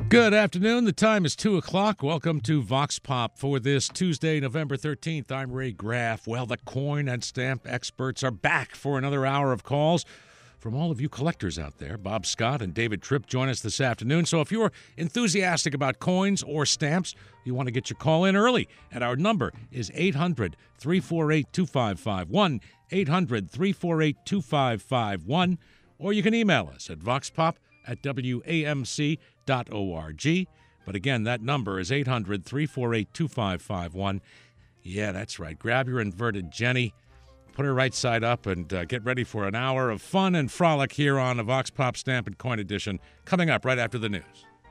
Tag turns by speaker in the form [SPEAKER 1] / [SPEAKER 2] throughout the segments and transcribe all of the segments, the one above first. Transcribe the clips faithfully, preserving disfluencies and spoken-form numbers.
[SPEAKER 1] Good afternoon. The time is two o'clock. Welcome to Vox Pop for this Tuesday, November thirteenth. I'm Ray Graff. Well, the coin and stamp experts are back for another hour of calls from all of you collectors out there. Bob Scott and David Tripp join us this afternoon. So if you're enthusiastic about coins or stamps, you want to get your call in early. And our number is eight hundred, three four eight, two five five one, eight hundred, three four eight, two five five one. Or you can email us at voxpop at W A M C dot org. But again, that number is eight hundred, three four eight, two five five one. Yeah, that's right. Grab your inverted Jenny, put her right side up, and uh, get ready for an hour of fun and frolic here on the Vox Pop Stamp and Coin Edition, coming up right after the news.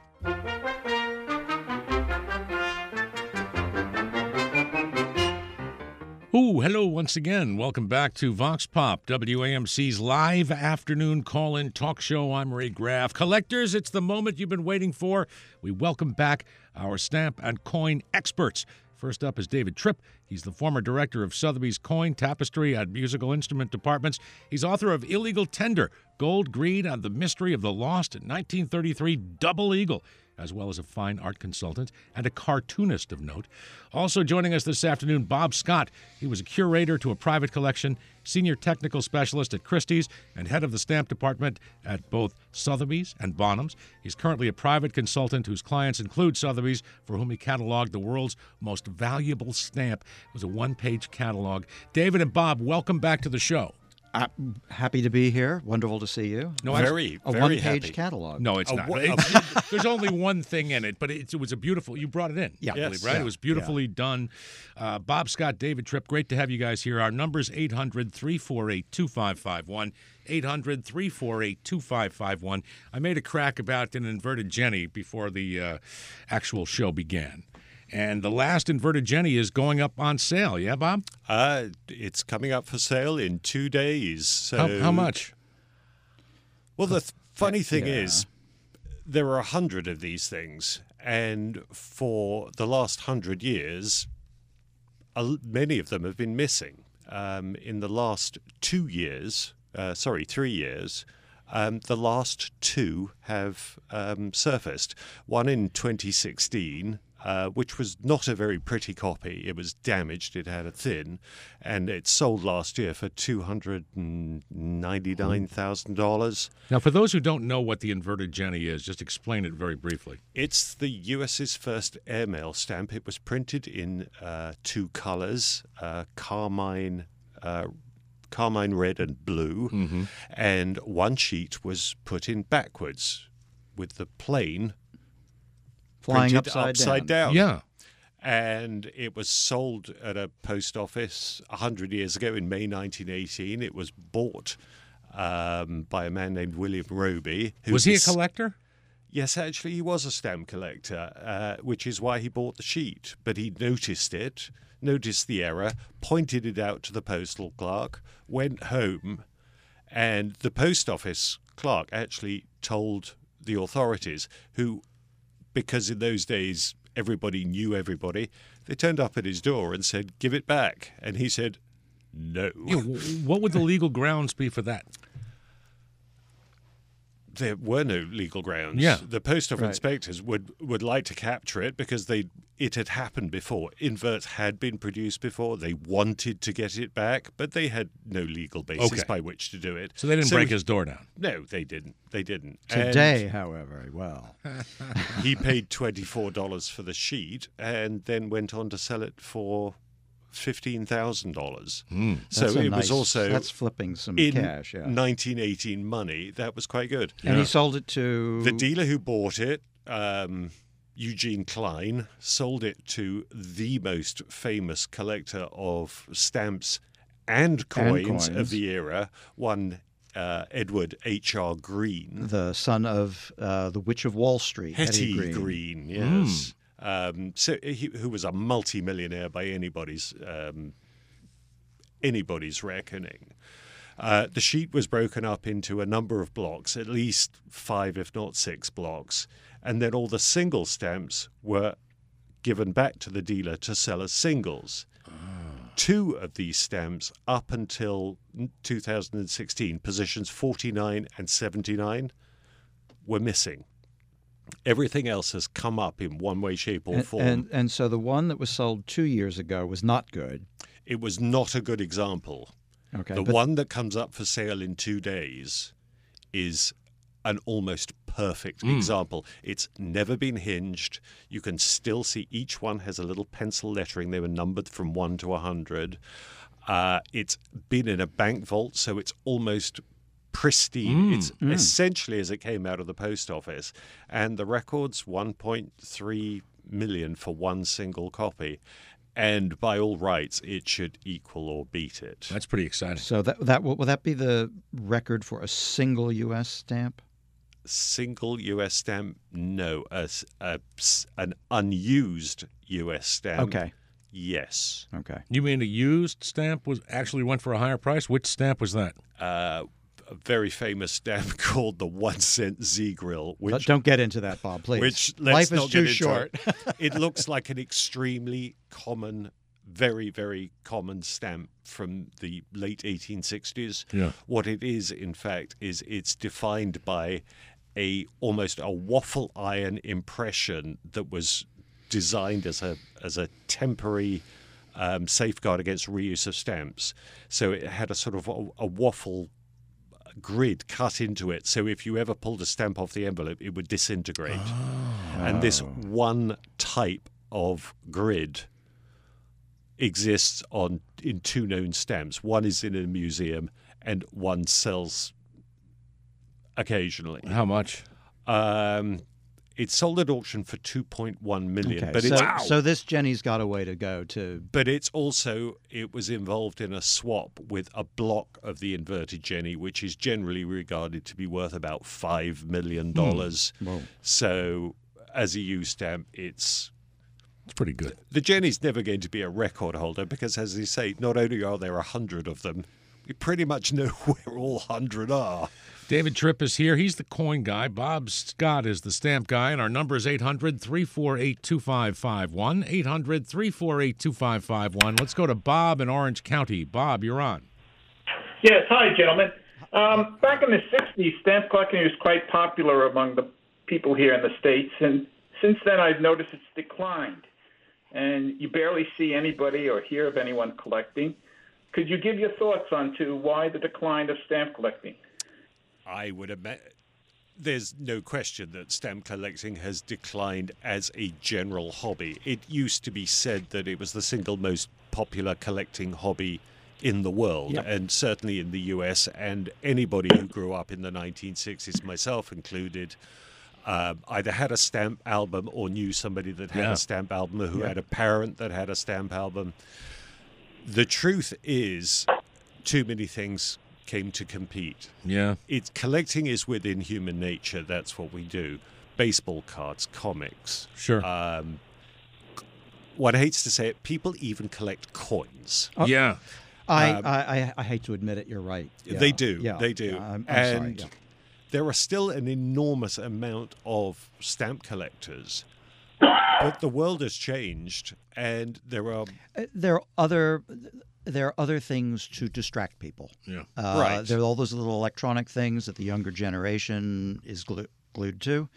[SPEAKER 1] Oh, hello once again. Welcome back to Vox Pop, W A M C's live afternoon call-in talk show. I'm Ray Graff. Collectors, it's the moment you've been waiting for. We welcome back our stamp and coin experts. First up is David Tripp. He's the former director of Sotheby's Coin, Tapestry, and Musical Instrument Departments. He's author of Illegal Tender, Gold, Greed, and the Mystery of the Lost nineteen thirty-three Double Eagle, as well as a fine art consultant and a cartoonist of note. Also joining us this afternoon, Bob Scott. He was a curator to a private collection, senior technical specialist at Christie's, and head of the stamp department at both Sotheby's and Bonhams. He's currently a private consultant whose clients include Sotheby's, for whom he cataloged the world's most valuable stamp. It was a one-page catalog. David and Bob, welcome back to the show.
[SPEAKER 2] I'm happy to be here. Wonderful to see you.
[SPEAKER 1] No,
[SPEAKER 3] very,
[SPEAKER 2] a
[SPEAKER 3] very
[SPEAKER 2] one-page
[SPEAKER 3] happy.
[SPEAKER 2] catalog.
[SPEAKER 1] No, it's
[SPEAKER 3] A
[SPEAKER 1] not.
[SPEAKER 3] wo-
[SPEAKER 1] It's- there's only one thing in it, but it, it was a beautiful. You brought it in,
[SPEAKER 2] Yeah.
[SPEAKER 1] I believe,
[SPEAKER 3] Yes.
[SPEAKER 1] right?
[SPEAKER 2] Yeah.
[SPEAKER 1] It was beautifully done. Uh, Bob Scott, David Tripp, great to have you guys here. Our number's eight hundred, three four eight, two five five one. eight hundred, three four eight, two five five one. I made a crack about an inverted Jenny before the uh, actual show began. And the last inverted Jenny is going up on sale. Yeah, Bob?
[SPEAKER 3] Uh, it's coming up for sale in two days. So,
[SPEAKER 1] How, how much?
[SPEAKER 3] Well, the th- funny thing
[SPEAKER 2] Yeah.
[SPEAKER 3] is, there are a hundred of these things, and for the last hundred years, a l- many of them have been missing. Um, in the last two years, uh, sorry, three years, um, the last two have um, surfaced. One in twenty sixteen. Uh, which was not a very pretty copy. It was damaged, it had a thin, and it sold last year for two hundred ninety-nine thousand dollars.
[SPEAKER 1] Now, for those who don't know what the inverted Jenny is, just explain it very briefly.
[SPEAKER 3] It's the U S's first airmail stamp. It was printed in uh, two colors, uh, carmine, uh, carmine red and blue,
[SPEAKER 1] Mm-hmm.
[SPEAKER 3] and one sheet was put in backwards with the plane
[SPEAKER 2] Flying
[SPEAKER 3] printed
[SPEAKER 2] upside,
[SPEAKER 3] upside
[SPEAKER 2] down.
[SPEAKER 3] down.
[SPEAKER 1] Yeah.
[SPEAKER 3] And it was sold at a post office one hundred years ago in May nineteen eighteen. It was bought um, by a man named William Roby. who
[SPEAKER 1] Was he a
[SPEAKER 3] dis-
[SPEAKER 1] collector?
[SPEAKER 3] Yes, actually, he was a stamp collector, uh, which is why he bought the sheet. But he noticed it, noticed the error, pointed it out to the postal clerk, went home, and the post office clerk actually told the authorities, who, because in those days everybody knew everybody, they turned up at his door and said, "Give it back." And he said, "No."
[SPEAKER 1] Yeah, w- what would the legal grounds be for that?
[SPEAKER 3] There were no legal grounds.
[SPEAKER 1] Yeah.
[SPEAKER 3] The post office
[SPEAKER 2] Right.
[SPEAKER 3] inspectors would, would like to capture it because they it had happened before. Inverts had been produced before. They wanted to get it back, but they had no legal basis
[SPEAKER 1] Okay.
[SPEAKER 3] by which to do it.
[SPEAKER 1] So they didn't break his door down.
[SPEAKER 3] No, they didn't. They didn't.
[SPEAKER 2] Today, however, well,
[SPEAKER 3] And he paid twenty-four dollars for the sheet and then went on to sell it for fifteen thousand dollars. So
[SPEAKER 2] that's a
[SPEAKER 3] it
[SPEAKER 2] nice,
[SPEAKER 3] was also
[SPEAKER 2] that's flipping some
[SPEAKER 3] in
[SPEAKER 2] cash. Yeah.
[SPEAKER 3] nineteen eighteen money. That was quite good.
[SPEAKER 2] And he sold it to
[SPEAKER 3] The dealer who bought it, um, Eugene Klein, sold it to the most famous collector of stamps and coins,
[SPEAKER 2] coins.
[SPEAKER 3] of the era, one uh, Edward H R. Green.
[SPEAKER 2] the son of uh, the Witch of Wall Street,
[SPEAKER 3] Hetty
[SPEAKER 2] Green.
[SPEAKER 3] Green. yes. Um, so he, who was a multi-millionaire by anybody's um, anybody's reckoning. Uh, the sheet was broken up into a number of blocks, at least five, if not six blocks, and then all the single stamps were given back to the dealer to sell as singles. Two of these stamps, up until two thousand sixteen, positions forty-nine and seventy-nine, were missing. Everything else has come up in one way, shape, or
[SPEAKER 2] And,
[SPEAKER 3] form.
[SPEAKER 2] and and so the one that was sold two years ago was not good.
[SPEAKER 3] It was not a good example.
[SPEAKER 2] Okay,
[SPEAKER 3] The
[SPEAKER 2] but-
[SPEAKER 3] one that comes up for sale in two days is an almost perfect example. It's never been hinged. You can still see each one has a little pencil lettering. They were numbered from one to a hundred. Uh, it's been in a bank vault, so it's almost pristine. It's essentially as it came out of the post office. And the record's one point three million for one single copy. And by all rights, it should equal or beat it.
[SPEAKER 1] That's pretty exciting.
[SPEAKER 2] So that that will, will that be the record for a single U S stamp?
[SPEAKER 3] Single U S stamp? No. A, a, an unused U S stamp?
[SPEAKER 2] Okay.
[SPEAKER 3] Yes.
[SPEAKER 2] Okay.
[SPEAKER 1] You mean a used stamp was actually went for a higher price? Which stamp was that?
[SPEAKER 3] Uh, a very famous stamp called the one cent Z Grill,
[SPEAKER 2] But
[SPEAKER 3] which
[SPEAKER 2] don't get into that, Bob, please.
[SPEAKER 3] which let's
[SPEAKER 2] Life
[SPEAKER 3] not
[SPEAKER 2] is too
[SPEAKER 3] get into
[SPEAKER 2] short.
[SPEAKER 3] It. It looks like an extremely common, very, very common stamp from the late eighteen sixties.
[SPEAKER 1] Yeah.
[SPEAKER 3] What it is, in fact, is it's defined by a almost a waffle iron impression that was designed as a as a temporary um, safeguard against reuse of stamps. So it had a sort of a, a waffle grid cut into it, so if you ever pulled a stamp off the envelope, it would disintegrate. And this one type of grid exists on in two known stamps. One is in a museum, and one sells occasionally.
[SPEAKER 1] How much?
[SPEAKER 3] Um, it's sold at auction for two point one million,
[SPEAKER 2] Okay,
[SPEAKER 3] but
[SPEAKER 2] so,
[SPEAKER 3] it's
[SPEAKER 2] so this Jenny's got a way to go to.
[SPEAKER 3] But it's also, it was involved in a swap with a block of the inverted Jenny, which is generally regarded to be worth about five million dollars.
[SPEAKER 2] Whoa.
[SPEAKER 3] So as a used stamp, it's...
[SPEAKER 1] It's pretty good.
[SPEAKER 3] The Jenny's never going to be a record holder because, as you say, not only are there a hundred of them, we pretty much know where all hundred are.
[SPEAKER 1] David Tripp is here. He's the coin guy. Bob Scott is the stamp guy. And our number is eight hundred, three four eight, two five five one. eight hundred, three four eight, two five five one. Let's go to Bob in Orange County. Bob, you're on.
[SPEAKER 4] Yes, hi, gentlemen. Um, back in the sixties, stamp collecting was quite popular among the people here in the States, and since then I've noticed it's declined, and you barely see anybody or hear of anyone collecting. Could you give your thoughts on to why the decline of stamp collecting?
[SPEAKER 3] I would imagine there's no question that stamp collecting has declined as a general hobby. It used to be said that it was the single most popular collecting hobby in the world,
[SPEAKER 2] Yep.
[SPEAKER 3] and certainly in the U S, and anybody who grew up in the nineteen sixties, myself included, um, either had a stamp album or knew somebody that had
[SPEAKER 1] Yeah.
[SPEAKER 3] a stamp album, or who
[SPEAKER 2] Yeah.
[SPEAKER 3] had a parent that had a stamp album. The truth is, too many things came to compete.
[SPEAKER 1] Yeah.
[SPEAKER 3] It's collecting is within human nature. That's what we do. Baseball cards, comics.
[SPEAKER 1] Sure.
[SPEAKER 3] Um, one hates to say it, people even collect coins.
[SPEAKER 1] yeah.
[SPEAKER 2] I,
[SPEAKER 3] Um,
[SPEAKER 2] I, I I hate to admit it. You're right. Yeah,
[SPEAKER 3] They do.
[SPEAKER 2] Yeah,
[SPEAKER 3] They do.
[SPEAKER 2] yeah, I'm, I'm
[SPEAKER 3] and
[SPEAKER 2] sorry.
[SPEAKER 3] there are still an enormous amount of stamp collectors. But the world has changed, and there are
[SPEAKER 2] Yeah. Uh, There are other there are other things to distract people.
[SPEAKER 1] Yeah.
[SPEAKER 2] Uh,
[SPEAKER 3] Right.
[SPEAKER 2] There are all those little electronic things that the younger generation is glu- glued to.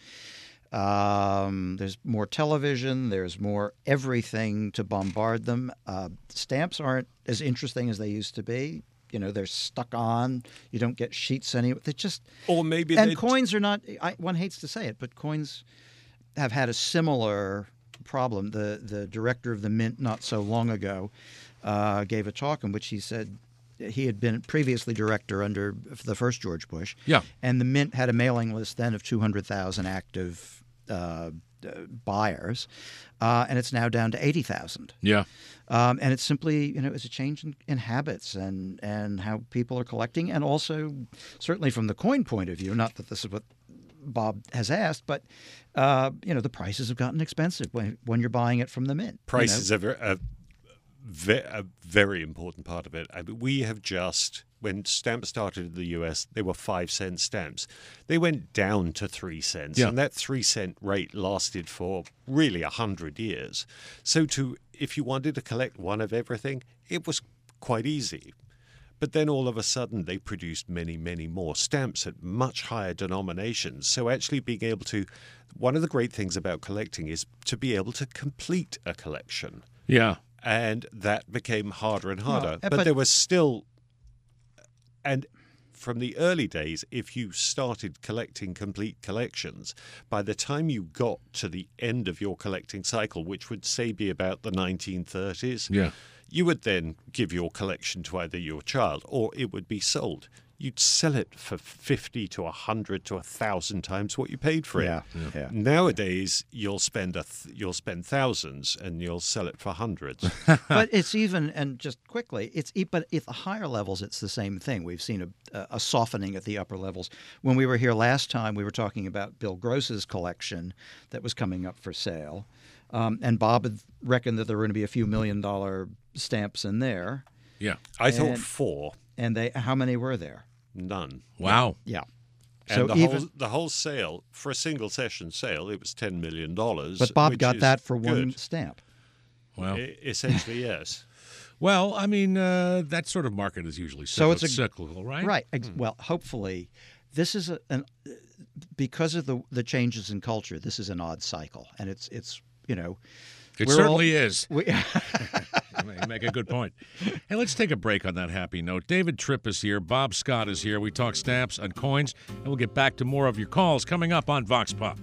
[SPEAKER 2] Um, there's more television. There's more everything to bombard them. Uh, stamps aren't as interesting as they used to be. You know, they're stuck on. You don't get sheets anyway. They're just
[SPEAKER 3] or maybe
[SPEAKER 2] and
[SPEAKER 3] they
[SPEAKER 2] coins are not. I, one hates to say it, but coins have had a similar problem. The the director of the Mint not so long ago uh, gave a talk in which he said he had been previously director under the first George Bush.
[SPEAKER 1] Yeah.
[SPEAKER 2] And the Mint had a mailing list then of two hundred thousand active uh, uh, buyers, uh, and it's now down to eighty thousand.
[SPEAKER 1] Yeah.
[SPEAKER 2] Um, and it's simply, you know, it's a change in, in habits and, and how people are collecting, and also certainly from the coin point of view, not that this is what Bob has asked, but, uh, you know, the prices have gotten expensive when, when you're buying it from the Mint.
[SPEAKER 3] price
[SPEAKER 2] you know?
[SPEAKER 3] is a, ver- a, ve- a very important part of it. I mean, we have just, when stamps started in the U S, they were five cent stamps. They went down to three cents,
[SPEAKER 1] Yeah.
[SPEAKER 3] and that three cent rate lasted for really a hundred years. So, to if you wanted to collect one of everything, it was quite easy. But then all of a sudden they produced many, many more stamps at much higher denominations. So actually being able to, one of the great things about collecting is to be able to complete a collection.
[SPEAKER 1] Yeah.
[SPEAKER 3] And that became harder and harder.
[SPEAKER 2] Well,
[SPEAKER 3] but,
[SPEAKER 2] but-
[SPEAKER 3] there was still, and from the early days, if you started collecting complete collections, by the time you got to the end of your collecting cycle, which would say be about the nineteen thirties,
[SPEAKER 1] Yeah.
[SPEAKER 3] you would then give your collection to either your child or it would be sold. You'd sell it for fifty to one hundred to one thousand times what you paid for it.
[SPEAKER 2] Yeah, yeah.
[SPEAKER 3] Nowadays, you'll spend a th- you'll spend thousands and you'll sell it for hundreds.
[SPEAKER 2] But it's even, and just quickly, it's e- but at the higher levels, it's the same thing. We've seen a, a softening at the upper levels. When we were here last time, we were talking about Bill Gross's collection that was coming up for sale, um, and Bob had reckoned that there were going to be a few million dollar stamps in there.
[SPEAKER 1] Yeah.
[SPEAKER 3] I thought
[SPEAKER 2] And-
[SPEAKER 3] four,
[SPEAKER 2] And they, how many were there?
[SPEAKER 3] none.
[SPEAKER 1] Wow.
[SPEAKER 2] Yeah.
[SPEAKER 3] And
[SPEAKER 2] So
[SPEAKER 3] the
[SPEAKER 2] even,
[SPEAKER 3] whole the whole sale for a single session sale, it was ten million dollars.
[SPEAKER 2] but Bob
[SPEAKER 3] which
[SPEAKER 2] got
[SPEAKER 3] is
[SPEAKER 2] that for one
[SPEAKER 3] good.
[SPEAKER 2] stamp.
[SPEAKER 1] Wow.
[SPEAKER 3] E- essentially, yes.
[SPEAKER 1] Well, I mean, uh, that sort of market is usually
[SPEAKER 2] So
[SPEAKER 1] cyclical,
[SPEAKER 2] it's a-
[SPEAKER 1] cyclical, right?
[SPEAKER 2] Right. Ex- Well, hopefully, this is a, an because of the the changes in culture. This is an odd cycle, and it's it's you know.
[SPEAKER 1] It
[SPEAKER 2] we're
[SPEAKER 1] certainly
[SPEAKER 2] all-
[SPEAKER 1] is.
[SPEAKER 2] We,
[SPEAKER 1] You make a good point. Hey, let's take a break on that happy note. David Tripp is here. Bob Scott is here. We talk stamps and coins, and we'll get back to more of your calls coming up on Vox Pop.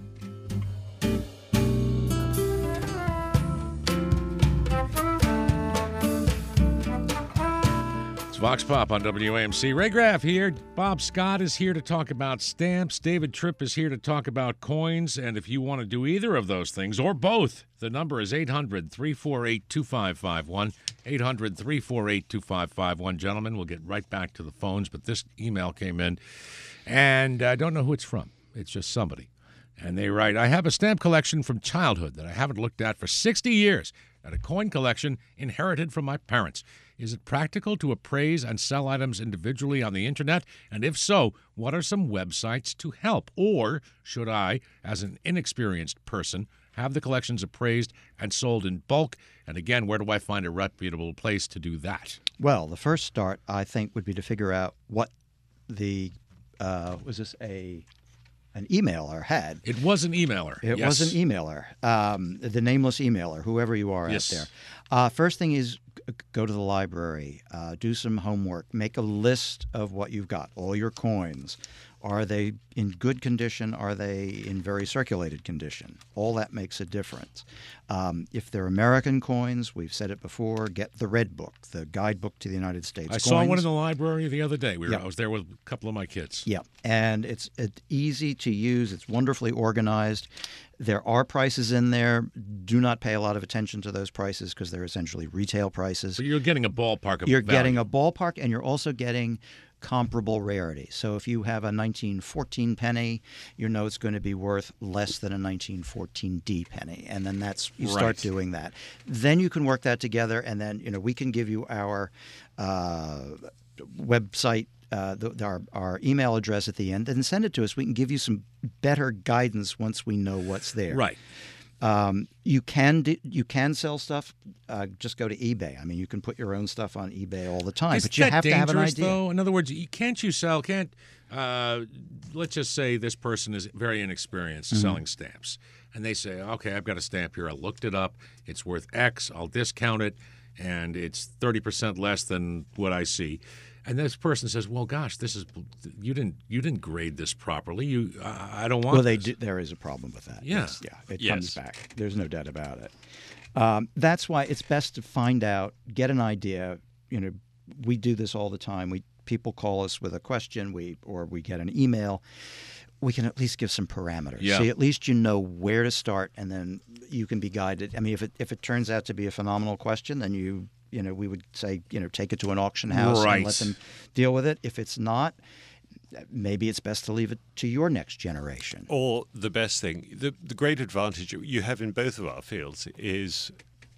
[SPEAKER 1] It's Vox Pop on W A M C. Ray Graff here. Bob Scott is here to talk about stamps. David Tripp is here to talk about coins. And if you want to do either of those things, or both, the number is eight hundred, three four eight, two five five one. eight hundred, three four eight, two five five one. Gentlemen, we'll get right back to the phones, but this email came in, and I don't know who it's from. It's just somebody. And they write, I have a stamp collection from childhood that I haven't looked at for sixty years, and a coin collection inherited from my parents. Is it practical to appraise and sell items individually on the internet? And if so, what are some websites to help? Or should I, as an inexperienced person, have the collections appraised and sold in bulk? And again, where do I find a reputable place to do that?
[SPEAKER 2] well, the first start I think would be to figure out what the uh, was this a an emailer had.
[SPEAKER 1] It was an emailer.
[SPEAKER 2] It
[SPEAKER 1] Yes.
[SPEAKER 2] was an emailer, um, the nameless emailer, whoever you are
[SPEAKER 1] Yes.
[SPEAKER 2] out there. Uh, first thing is g- go to the library, uh, do some homework, make a list of what you've got, all your coins. Are they in good condition? Are they in very circulated condition? All that makes a difference. Um, if they're American coins, we've said it before, get the Red Book, the guidebook to the United States
[SPEAKER 1] I
[SPEAKER 2] coins.
[SPEAKER 1] saw one in the library the other day. We were,
[SPEAKER 2] Yeah.
[SPEAKER 1] I was there with a couple of my kids.
[SPEAKER 2] Yeah, and it's it's easy to use. It's wonderfully organized. There are prices in there. Do not pay a lot of attention to those prices because they're essentially retail prices.
[SPEAKER 1] So you're getting a ballpark of
[SPEAKER 2] You're
[SPEAKER 1] value.
[SPEAKER 2] getting a ballpark, and you're also getting comparable rarity. So if you have a nineteen fourteen penny, you know it's going to be worth less than a nineteen fourteen D penny, and then that's you start
[SPEAKER 1] Right.
[SPEAKER 2] doing that. Then you can work that together, and then you know we can give you our uh, website. Uh, the, our, our email address at the end, and send it to us. We can give you some better guidance once we know what's there.
[SPEAKER 1] Right.
[SPEAKER 2] Um, you can do, you can sell stuff. Uh, just go to eBay. I mean, you can put your own stuff on eBay all the time,
[SPEAKER 1] Is
[SPEAKER 2] but you
[SPEAKER 1] that
[SPEAKER 2] have to have an
[SPEAKER 1] dangerous,
[SPEAKER 2] idea.
[SPEAKER 1] though? In other words, you, can't you sell? Can't uh, let's just say this person is very inexperienced
[SPEAKER 2] Mm-hmm.
[SPEAKER 1] selling stamps, and they say, "Okay, I've got a stamp here. I looked it up. It's worth X. I'll discount it, and it's thirty percent less than what I see." And this person says, "Well, gosh, this is you didn't you didn't grade this properly. You, I I don't want."
[SPEAKER 2] Well, they
[SPEAKER 1] this."
[SPEAKER 2] do, there is a problem with that.
[SPEAKER 1] Yeah.
[SPEAKER 2] It's- yeah, it
[SPEAKER 1] Yes.
[SPEAKER 2] comes back. There's no doubt about it. Um, that's why it's best to find out, get an idea. You know, we do this all the time. We people call us with a question, we or we get an email. We can at least give some parameters.
[SPEAKER 1] Yeah.
[SPEAKER 2] So at least you know where to start, and then you can be guided. I mean, if it if it turns out to be a phenomenal question, then you you know we would say you know take it to an auction house
[SPEAKER 1] Right.
[SPEAKER 2] and let them deal with it. If it's not, maybe it's best to leave it to your next generation.
[SPEAKER 3] Or the best thing, the, the great advantage you have in both of our fields is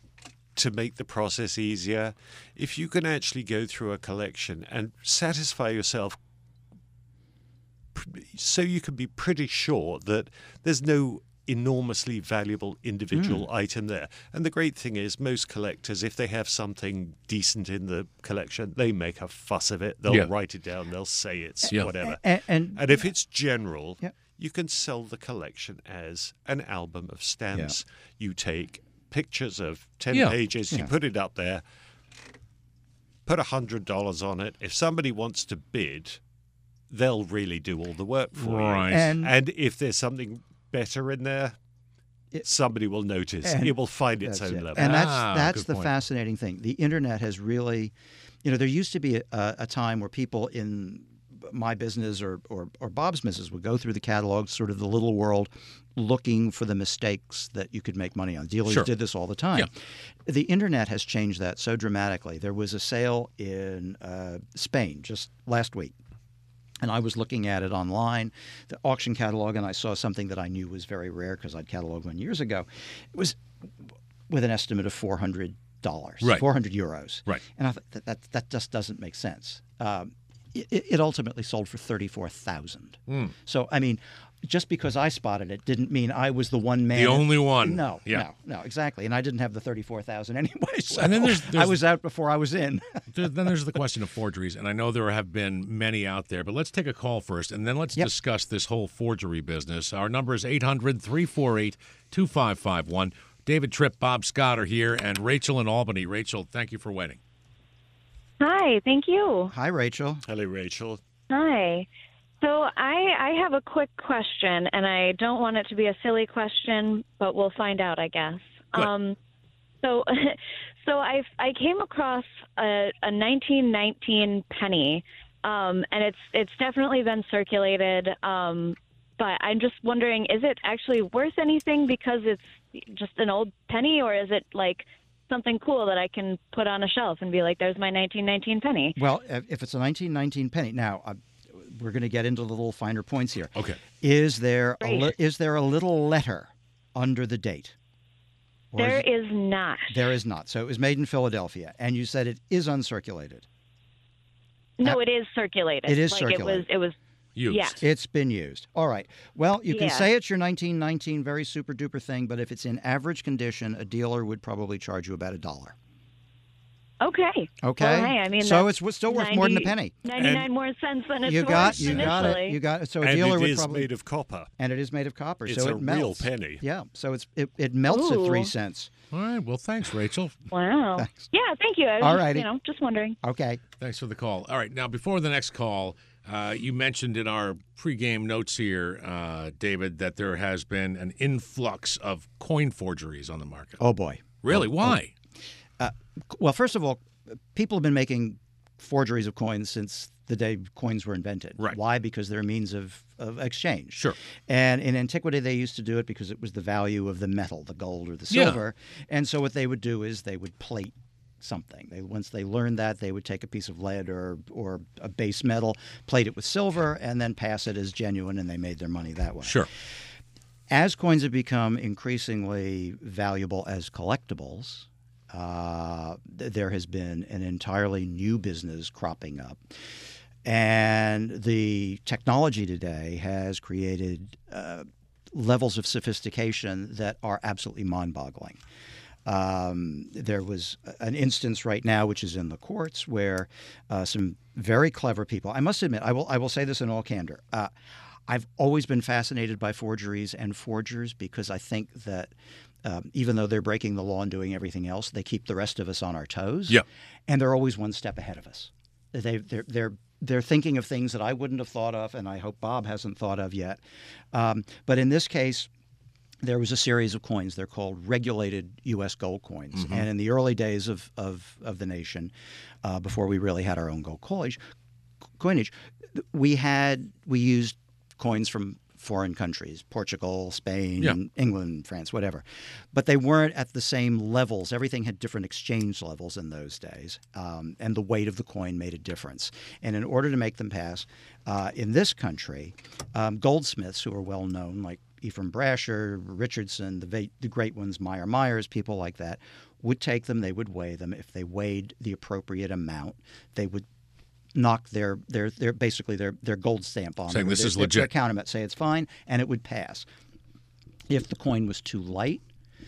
[SPEAKER 3] to make the process easier. If you can actually go through a collection and satisfy yourself pr- so you can be pretty sure that there's no enormously valuable individual mm. item there. And the great thing is most collectors, if they have something decent in the collection, they make a fuss of it. They'll yeah. write it down. They'll say it's yeah. whatever.
[SPEAKER 2] And, and,
[SPEAKER 3] and if it's general,
[SPEAKER 2] yeah.
[SPEAKER 3] you can sell the collection as an album of stamps. Yeah. You take pictures of ten yeah. pages, yeah. you put it up there, put one hundred dollars on it. If somebody wants to bid, they'll really do all the work for
[SPEAKER 1] right.
[SPEAKER 3] you.
[SPEAKER 2] And,
[SPEAKER 3] and if there's something better in there, it, somebody will notice. It will find its own
[SPEAKER 2] it.
[SPEAKER 3] level.
[SPEAKER 2] And that's
[SPEAKER 1] ah,
[SPEAKER 2] that's the
[SPEAKER 1] point.
[SPEAKER 2] fascinating thing. The internet has really, you know, there used to be a, a time where people in my business or, or or Bob's business would go through the catalog, sort of the little world, looking for the mistakes that you could make money on. Dealers
[SPEAKER 1] sure.
[SPEAKER 2] did this all the time.
[SPEAKER 1] Yeah.
[SPEAKER 2] The internet has changed that so dramatically. There was a sale in uh, Spain just last week. And I was looking at it online, the auction catalog, and I saw something that I knew was very rare because I'd cataloged one years ago. It was with an estimate of four hundred dollars,
[SPEAKER 1] right.
[SPEAKER 2] four hundred euros.
[SPEAKER 1] Right.
[SPEAKER 2] And I thought that, that, that just doesn't make sense. Um, it, it ultimately sold for thirty-four thousand dollars. Mm. So, I mean, just because I spotted it didn't mean I was the one man.
[SPEAKER 1] The only one.
[SPEAKER 2] No,
[SPEAKER 1] yeah.
[SPEAKER 2] no, no, exactly. And I didn't have the thirty-four thousand dollars anyway, so
[SPEAKER 1] and then there's, there's,
[SPEAKER 2] I was out before I was in.
[SPEAKER 1] there, then there's the question of forgeries, and I know there have been many out there, but let's take a call first, and then let's
[SPEAKER 2] yep.
[SPEAKER 1] discuss this whole forgery business. Our number is eight hundred, three four eight, two five five one. David Tripp, Bob Scott are here, and Rachel in Albany. Rachel, thank you for waiting.
[SPEAKER 5] Hi, thank you.
[SPEAKER 2] Hi, Rachel.
[SPEAKER 3] Hello, Rachel.
[SPEAKER 5] Hi. So I, I have a quick question, and I don't want it to be a silly question, but we'll find out, I guess.
[SPEAKER 1] Good.
[SPEAKER 5] Um, so, so I I came across a, a nineteen nineteen penny, um, and it's it's definitely been circulated. Um, but I'm just wondering, is it actually worth anything because it's just an old penny, or is it like something cool that I can put on a shelf and be like, "There's my nineteen nineteen penny"?
[SPEAKER 2] Well, if it's a nineteen nineteen penny, now. Uh, We're going to get into the little finer points here.
[SPEAKER 1] Okay.
[SPEAKER 2] Is there a
[SPEAKER 5] Great.
[SPEAKER 2] li- is there a little letter under the date? Or
[SPEAKER 5] There
[SPEAKER 2] is,
[SPEAKER 5] is not.
[SPEAKER 2] There is not. So it was made in Philadelphia, and you said it is uncirculated.
[SPEAKER 5] No,
[SPEAKER 2] Uh,
[SPEAKER 5] it is circulated.
[SPEAKER 2] it is
[SPEAKER 5] like
[SPEAKER 2] circulated.
[SPEAKER 5] It was. It was.
[SPEAKER 1] Used.
[SPEAKER 5] Yes.
[SPEAKER 2] It's been used. All right. Well, you can
[SPEAKER 5] Yeah.
[SPEAKER 2] say it's your nineteen nineteen very super duper thing, but if it's in average condition, a dealer would probably charge you about a dollar.
[SPEAKER 5] Okay.
[SPEAKER 2] Okay.
[SPEAKER 5] Well, hey, I mean,
[SPEAKER 2] so
[SPEAKER 5] that's
[SPEAKER 2] it's still worth more than a
[SPEAKER 5] ninety
[SPEAKER 2] penny.
[SPEAKER 5] ninety-nine
[SPEAKER 3] And
[SPEAKER 5] more cents than it's
[SPEAKER 2] You
[SPEAKER 5] worth
[SPEAKER 2] got you got
[SPEAKER 5] initially.
[SPEAKER 2] it. You got it. So a
[SPEAKER 3] and
[SPEAKER 2] dealer
[SPEAKER 3] it
[SPEAKER 2] would
[SPEAKER 3] is
[SPEAKER 2] probably
[SPEAKER 3] made of copper.
[SPEAKER 2] and it is made of copper,
[SPEAKER 3] It's
[SPEAKER 2] so
[SPEAKER 3] a
[SPEAKER 2] it melts.
[SPEAKER 3] real penny.
[SPEAKER 2] Yeah. So it's it, it melts
[SPEAKER 5] Ooh.
[SPEAKER 2] at three cents.
[SPEAKER 1] All right. Well, thanks, Rachel.
[SPEAKER 5] Wow.
[SPEAKER 2] Thanks.
[SPEAKER 5] Yeah, thank you. I was
[SPEAKER 2] All
[SPEAKER 5] just,
[SPEAKER 2] righty.
[SPEAKER 5] you know, just wondering.
[SPEAKER 2] Okay.
[SPEAKER 1] Thanks for the call. All right. Now, before the next call, uh, you mentioned in our pregame notes here, uh, David, that there has been an influx of coin forgeries on the market.
[SPEAKER 2] Oh boy.
[SPEAKER 1] Really?
[SPEAKER 2] Oh,
[SPEAKER 1] Why?
[SPEAKER 2] Uh, well, first of all, people have been making forgeries of coins since the day coins were invented.
[SPEAKER 1] Right.
[SPEAKER 2] Why? Because they're a means of, of exchange.
[SPEAKER 1] Sure.
[SPEAKER 2] And in antiquity, they used to do it because it was the value of the metal, the gold or the
[SPEAKER 1] Yeah.
[SPEAKER 2] silver. And so what they would do is they would plate something. They, once they learned that, they would take a piece of lead or or a base metal, plate it with silver, and then pass it as genuine, and they made their money that way.
[SPEAKER 1] Sure.
[SPEAKER 2] As coins have become increasingly valuable as collectibles, uh, th- there has been an entirely new business cropping up. And the technology today has created uh, levels of sophistication that are absolutely mind-boggling. Um, there was an instance right now, which is in the courts, where uh, some very clever people. I must admit, I will. I will say this in all candor. Uh, I've always been fascinated by forgeries and forgers because I think that um, even though they're breaking the law and doing everything else, they keep the rest of us on our toes.
[SPEAKER 1] Yeah.
[SPEAKER 2] And they're always one step ahead of us. They, they're they're they're thinking of things that I wouldn't have thought of, and I hope Bob hasn't thought of yet. Um, but in this case, there was a series of coins. They're called regulated U S gold coins.
[SPEAKER 1] Mm-hmm.
[SPEAKER 2] And in the early days of, of, of the nation, uh, before we really had our own gold coinage, coinage, we had we used coins from foreign countries, Portugal, Spain,
[SPEAKER 1] Yeah.
[SPEAKER 2] England, France, whatever. But they weren't at the same levels. Everything had different exchange levels in those days, um, and the weight of the coin made a difference. And in order to make them pass, uh, in this country, um, goldsmiths who are well known, like Ephraim Brasher, Richardson, the, va- the great ones, Meyer Myers, people like that, would take them, they would weigh them. If they weighed the appropriate amount, they would knock their their their basically their their gold stamp on
[SPEAKER 1] Saying
[SPEAKER 2] them.
[SPEAKER 1] this
[SPEAKER 2] Their-
[SPEAKER 1] is
[SPEAKER 2] their-
[SPEAKER 1] legit.
[SPEAKER 2] Their countermeasure, say it's fine, and it would pass. If the coin was too light,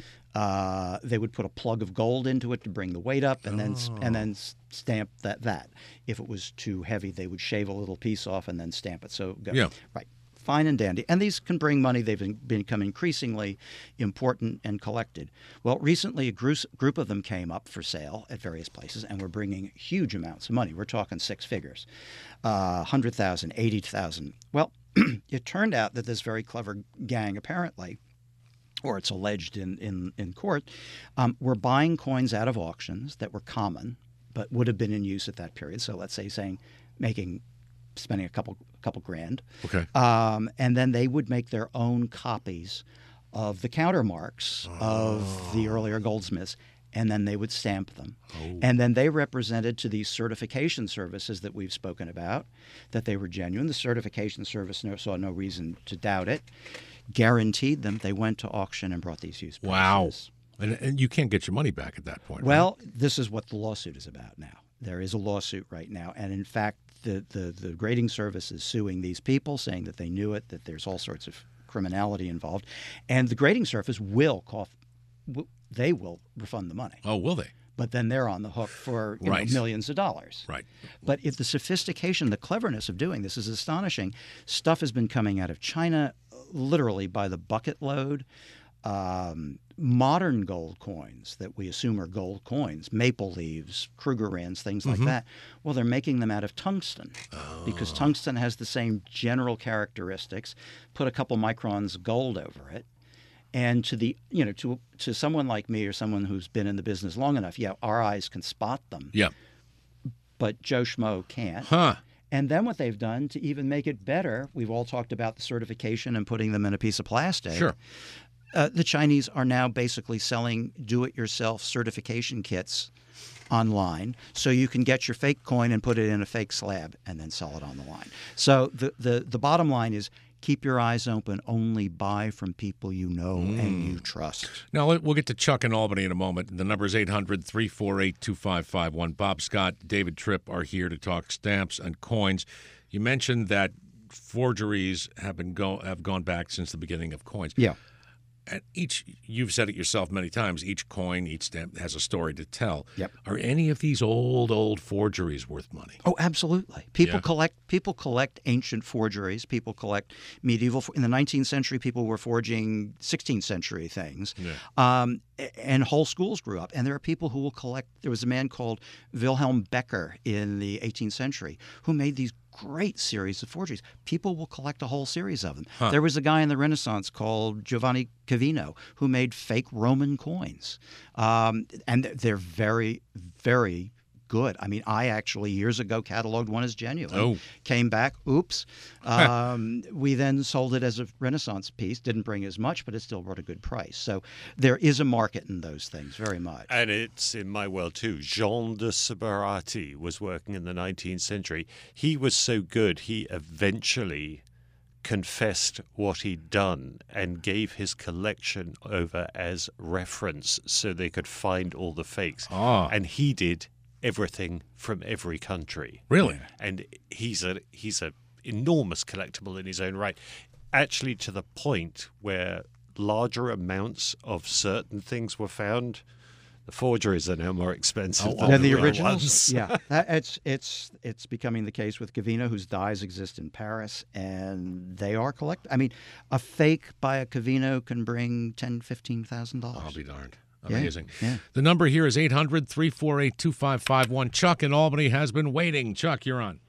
[SPEAKER 2] uh, they would put a plug of gold into it to bring the weight up, and then
[SPEAKER 1] Oh.
[SPEAKER 2] and then s- stamp that that. If it was too heavy, they would shave a little piece off and then stamp it. So go,
[SPEAKER 1] Yeah.
[SPEAKER 2] right, fine and dandy. And these can bring money. They've been- become increasingly important and collected. Well, recently a group group of them came up for sale at various places, and were bringing huge amounts of money. We're talking six figures, uh, one hundred thousand, eighty thousand. Well, it turned out that this very clever gang, apparently, or it's alleged in, in, in court, um, were buying coins out of auctions that were common but would have been in use at that period. So let's say saying making spending a couple couple grand.
[SPEAKER 1] Okay.
[SPEAKER 2] Um, and then they would make their own copies of the countermarks of the earlier goldsmiths, and then they would stamp them. And then they represented to these certification services that we've spoken about that they were genuine. The certification service no, saw no reason to doubt it, guaranteed them. They went to auction and brought these used pieces.
[SPEAKER 1] Wow. And, and you can't get your money back at that point. right?
[SPEAKER 2] Well, this is what the lawsuit is about now. There is a lawsuit right now. And in fact, the, the, the grading service is suing these people, saying that they knew it, that there's all sorts of criminality involved. And the grading service will cough, w- they will refund the money.
[SPEAKER 1] Oh, will they?
[SPEAKER 2] But then they're on the hook for you
[SPEAKER 1] Right.
[SPEAKER 2] know, millions of dollars.
[SPEAKER 1] Right.
[SPEAKER 2] But if the sophistication, the cleverness of doing this is astonishing. Stuff has been coming out of China literally by the bucket load. Um, modern gold coins that we assume are gold coins, maple leaves, Krugerrands, things like that. Well, they're making them out of tungsten because tungsten has the same general characteristics. Put a couple microns of gold over it. And to the you know to to someone like me or someone who's been in the business long enough, yeah, our eyes can spot them,
[SPEAKER 1] Yeah.
[SPEAKER 2] but Joe Schmo can't.
[SPEAKER 1] Huh.
[SPEAKER 2] And then what they've done to even make it better, we've all talked about the certification and putting them in a piece of plastic.
[SPEAKER 1] Sure.
[SPEAKER 2] Uh, the Chinese are now basically selling do-it-yourself certification kits online, so you can get your fake coin and put it in a fake slab and then sell it on the line. So the the, the bottom line is keep your eyes open. Only buy from people you know and you trust.
[SPEAKER 1] Now, let- we'll get to Chuck in Albany in a moment. The number is eight hundred, three four eight, two five five one. Bob Scott, David Tripp are here to talk stamps and coins. You mentioned that forgeries have been go have gone back since the beginning of coins.
[SPEAKER 2] Yeah.
[SPEAKER 1] And each, you've said it yourself many times, each coin, each stamp has a story to tell.
[SPEAKER 2] Yep.
[SPEAKER 1] Are any of these old, old forgeries worth money?
[SPEAKER 2] Oh, absolutely. People
[SPEAKER 1] Yeah.
[SPEAKER 2] collect people collect ancient forgeries. People collect medieval. In the nineteenth century, people were forging sixteenth century things,
[SPEAKER 1] Yeah.
[SPEAKER 2] um, a- and whole schools grew up. And there are people who will collect. There was a man called Wilhelm Becker in the eighteenth century who made these great series of forgeries. People will collect a whole series of them. There was a guy in the Renaissance called Giovanni Cavino who made fake Roman coins, um, and they're very, very good. I mean, I actually years ago cataloged one as genuine.
[SPEAKER 1] Oh.
[SPEAKER 2] Came back, oops. Um, we then sold it as a Renaissance piece. Didn't bring as much, but it still brought a good price. So there is a market in those things, very much.
[SPEAKER 3] And it's in my world too. Jean de Sabarati was working in the nineteenth century. He was so good, he eventually confessed what he'd done and gave his collection over as reference so they could find all the fakes.
[SPEAKER 1] Ah.
[SPEAKER 3] And he did everything from every country.
[SPEAKER 1] Really?
[SPEAKER 3] And he's a he's a enormous collectible in his own right. Actually, to the point where larger amounts of certain things were found, the forgeries are now more expensive
[SPEAKER 1] Oh,
[SPEAKER 3] than
[SPEAKER 2] Then the
[SPEAKER 3] real
[SPEAKER 2] originals,
[SPEAKER 3] ones.
[SPEAKER 2] yeah, that, it's it's it's becoming the case with Cavino, whose dies exist in Paris, and they are collect. I mean, a fake by a Cavino can bring ten, fifteen thousand
[SPEAKER 1] I'll
[SPEAKER 2] dollars.
[SPEAKER 1] be darned.
[SPEAKER 2] Yeah,
[SPEAKER 1] Amazing.
[SPEAKER 2] yeah.
[SPEAKER 1] The number here is eight hundred, three four eight, two five five one. Chuck in Albany has been waiting. Chuck, you're on.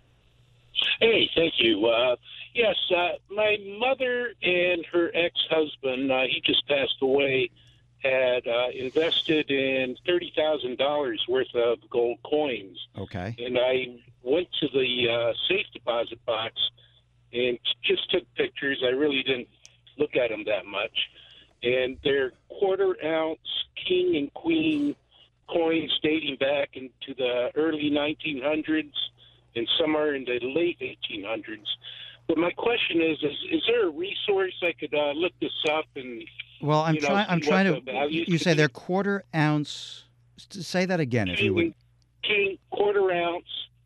[SPEAKER 6] Hey, thank you. Uh, yes, uh, my mother and her ex-husband, uh, he just passed away, had uh, invested in thirty thousand dollars worth of gold coins.
[SPEAKER 2] Okay.
[SPEAKER 6] And I went to the uh, safe deposit box and just took pictures. I really didn't look at them that much. And they're quarter-ounce king and queen coins dating back into the early nineteen hundreds and some are in the late eighteen hundreds. But my question is, is, is there a resource I could uh, look this up and
[SPEAKER 2] Well, I'm
[SPEAKER 6] you know,
[SPEAKER 2] trying. I'm
[SPEAKER 6] see what
[SPEAKER 2] trying
[SPEAKER 6] the
[SPEAKER 2] to.
[SPEAKER 6] values
[SPEAKER 2] You
[SPEAKER 6] could
[SPEAKER 2] say
[SPEAKER 6] be?
[SPEAKER 2] they're quarter ounce. s- Say that again, if you would.
[SPEAKER 6] king quarter ounce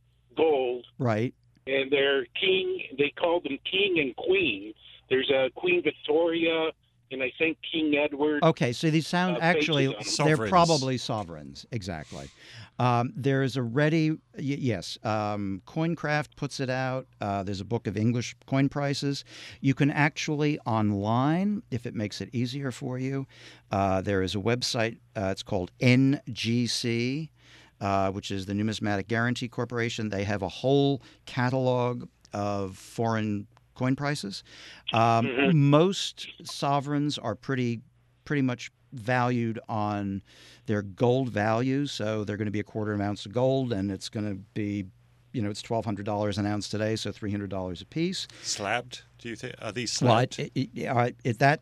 [SPEAKER 6] gold,
[SPEAKER 2] Right.
[SPEAKER 6] and they're king. They call them king and queen. There's a Queen Victoria and I think King Edward.
[SPEAKER 2] Okay, so these sound
[SPEAKER 6] Uh,
[SPEAKER 2] actually,
[SPEAKER 6] faces on
[SPEAKER 2] they're
[SPEAKER 3] them.
[SPEAKER 2] probably sovereigns, exactly. Um, there is a ready, y- yes, um, Coincraft puts it out. Uh, there's a book of English coin prices. You can actually online, if it makes it easier for you, uh, there is a website, uh, it's called N G C, uh, which is the Numismatic Guarantee Corporation. They have a whole catalog of foreign coin prices. Um, Most sovereigns are pretty, pretty much valued on their gold value. So they're going to be a quarter of an ounce of gold, and it's going to be, you know, it's twelve hundred dollars an ounce today, so three hundred dollars a piece.
[SPEAKER 3] Slabbed? Do you think? Are these
[SPEAKER 2] Well,
[SPEAKER 3] slabbed?
[SPEAKER 2] it, it, it, uh, it, that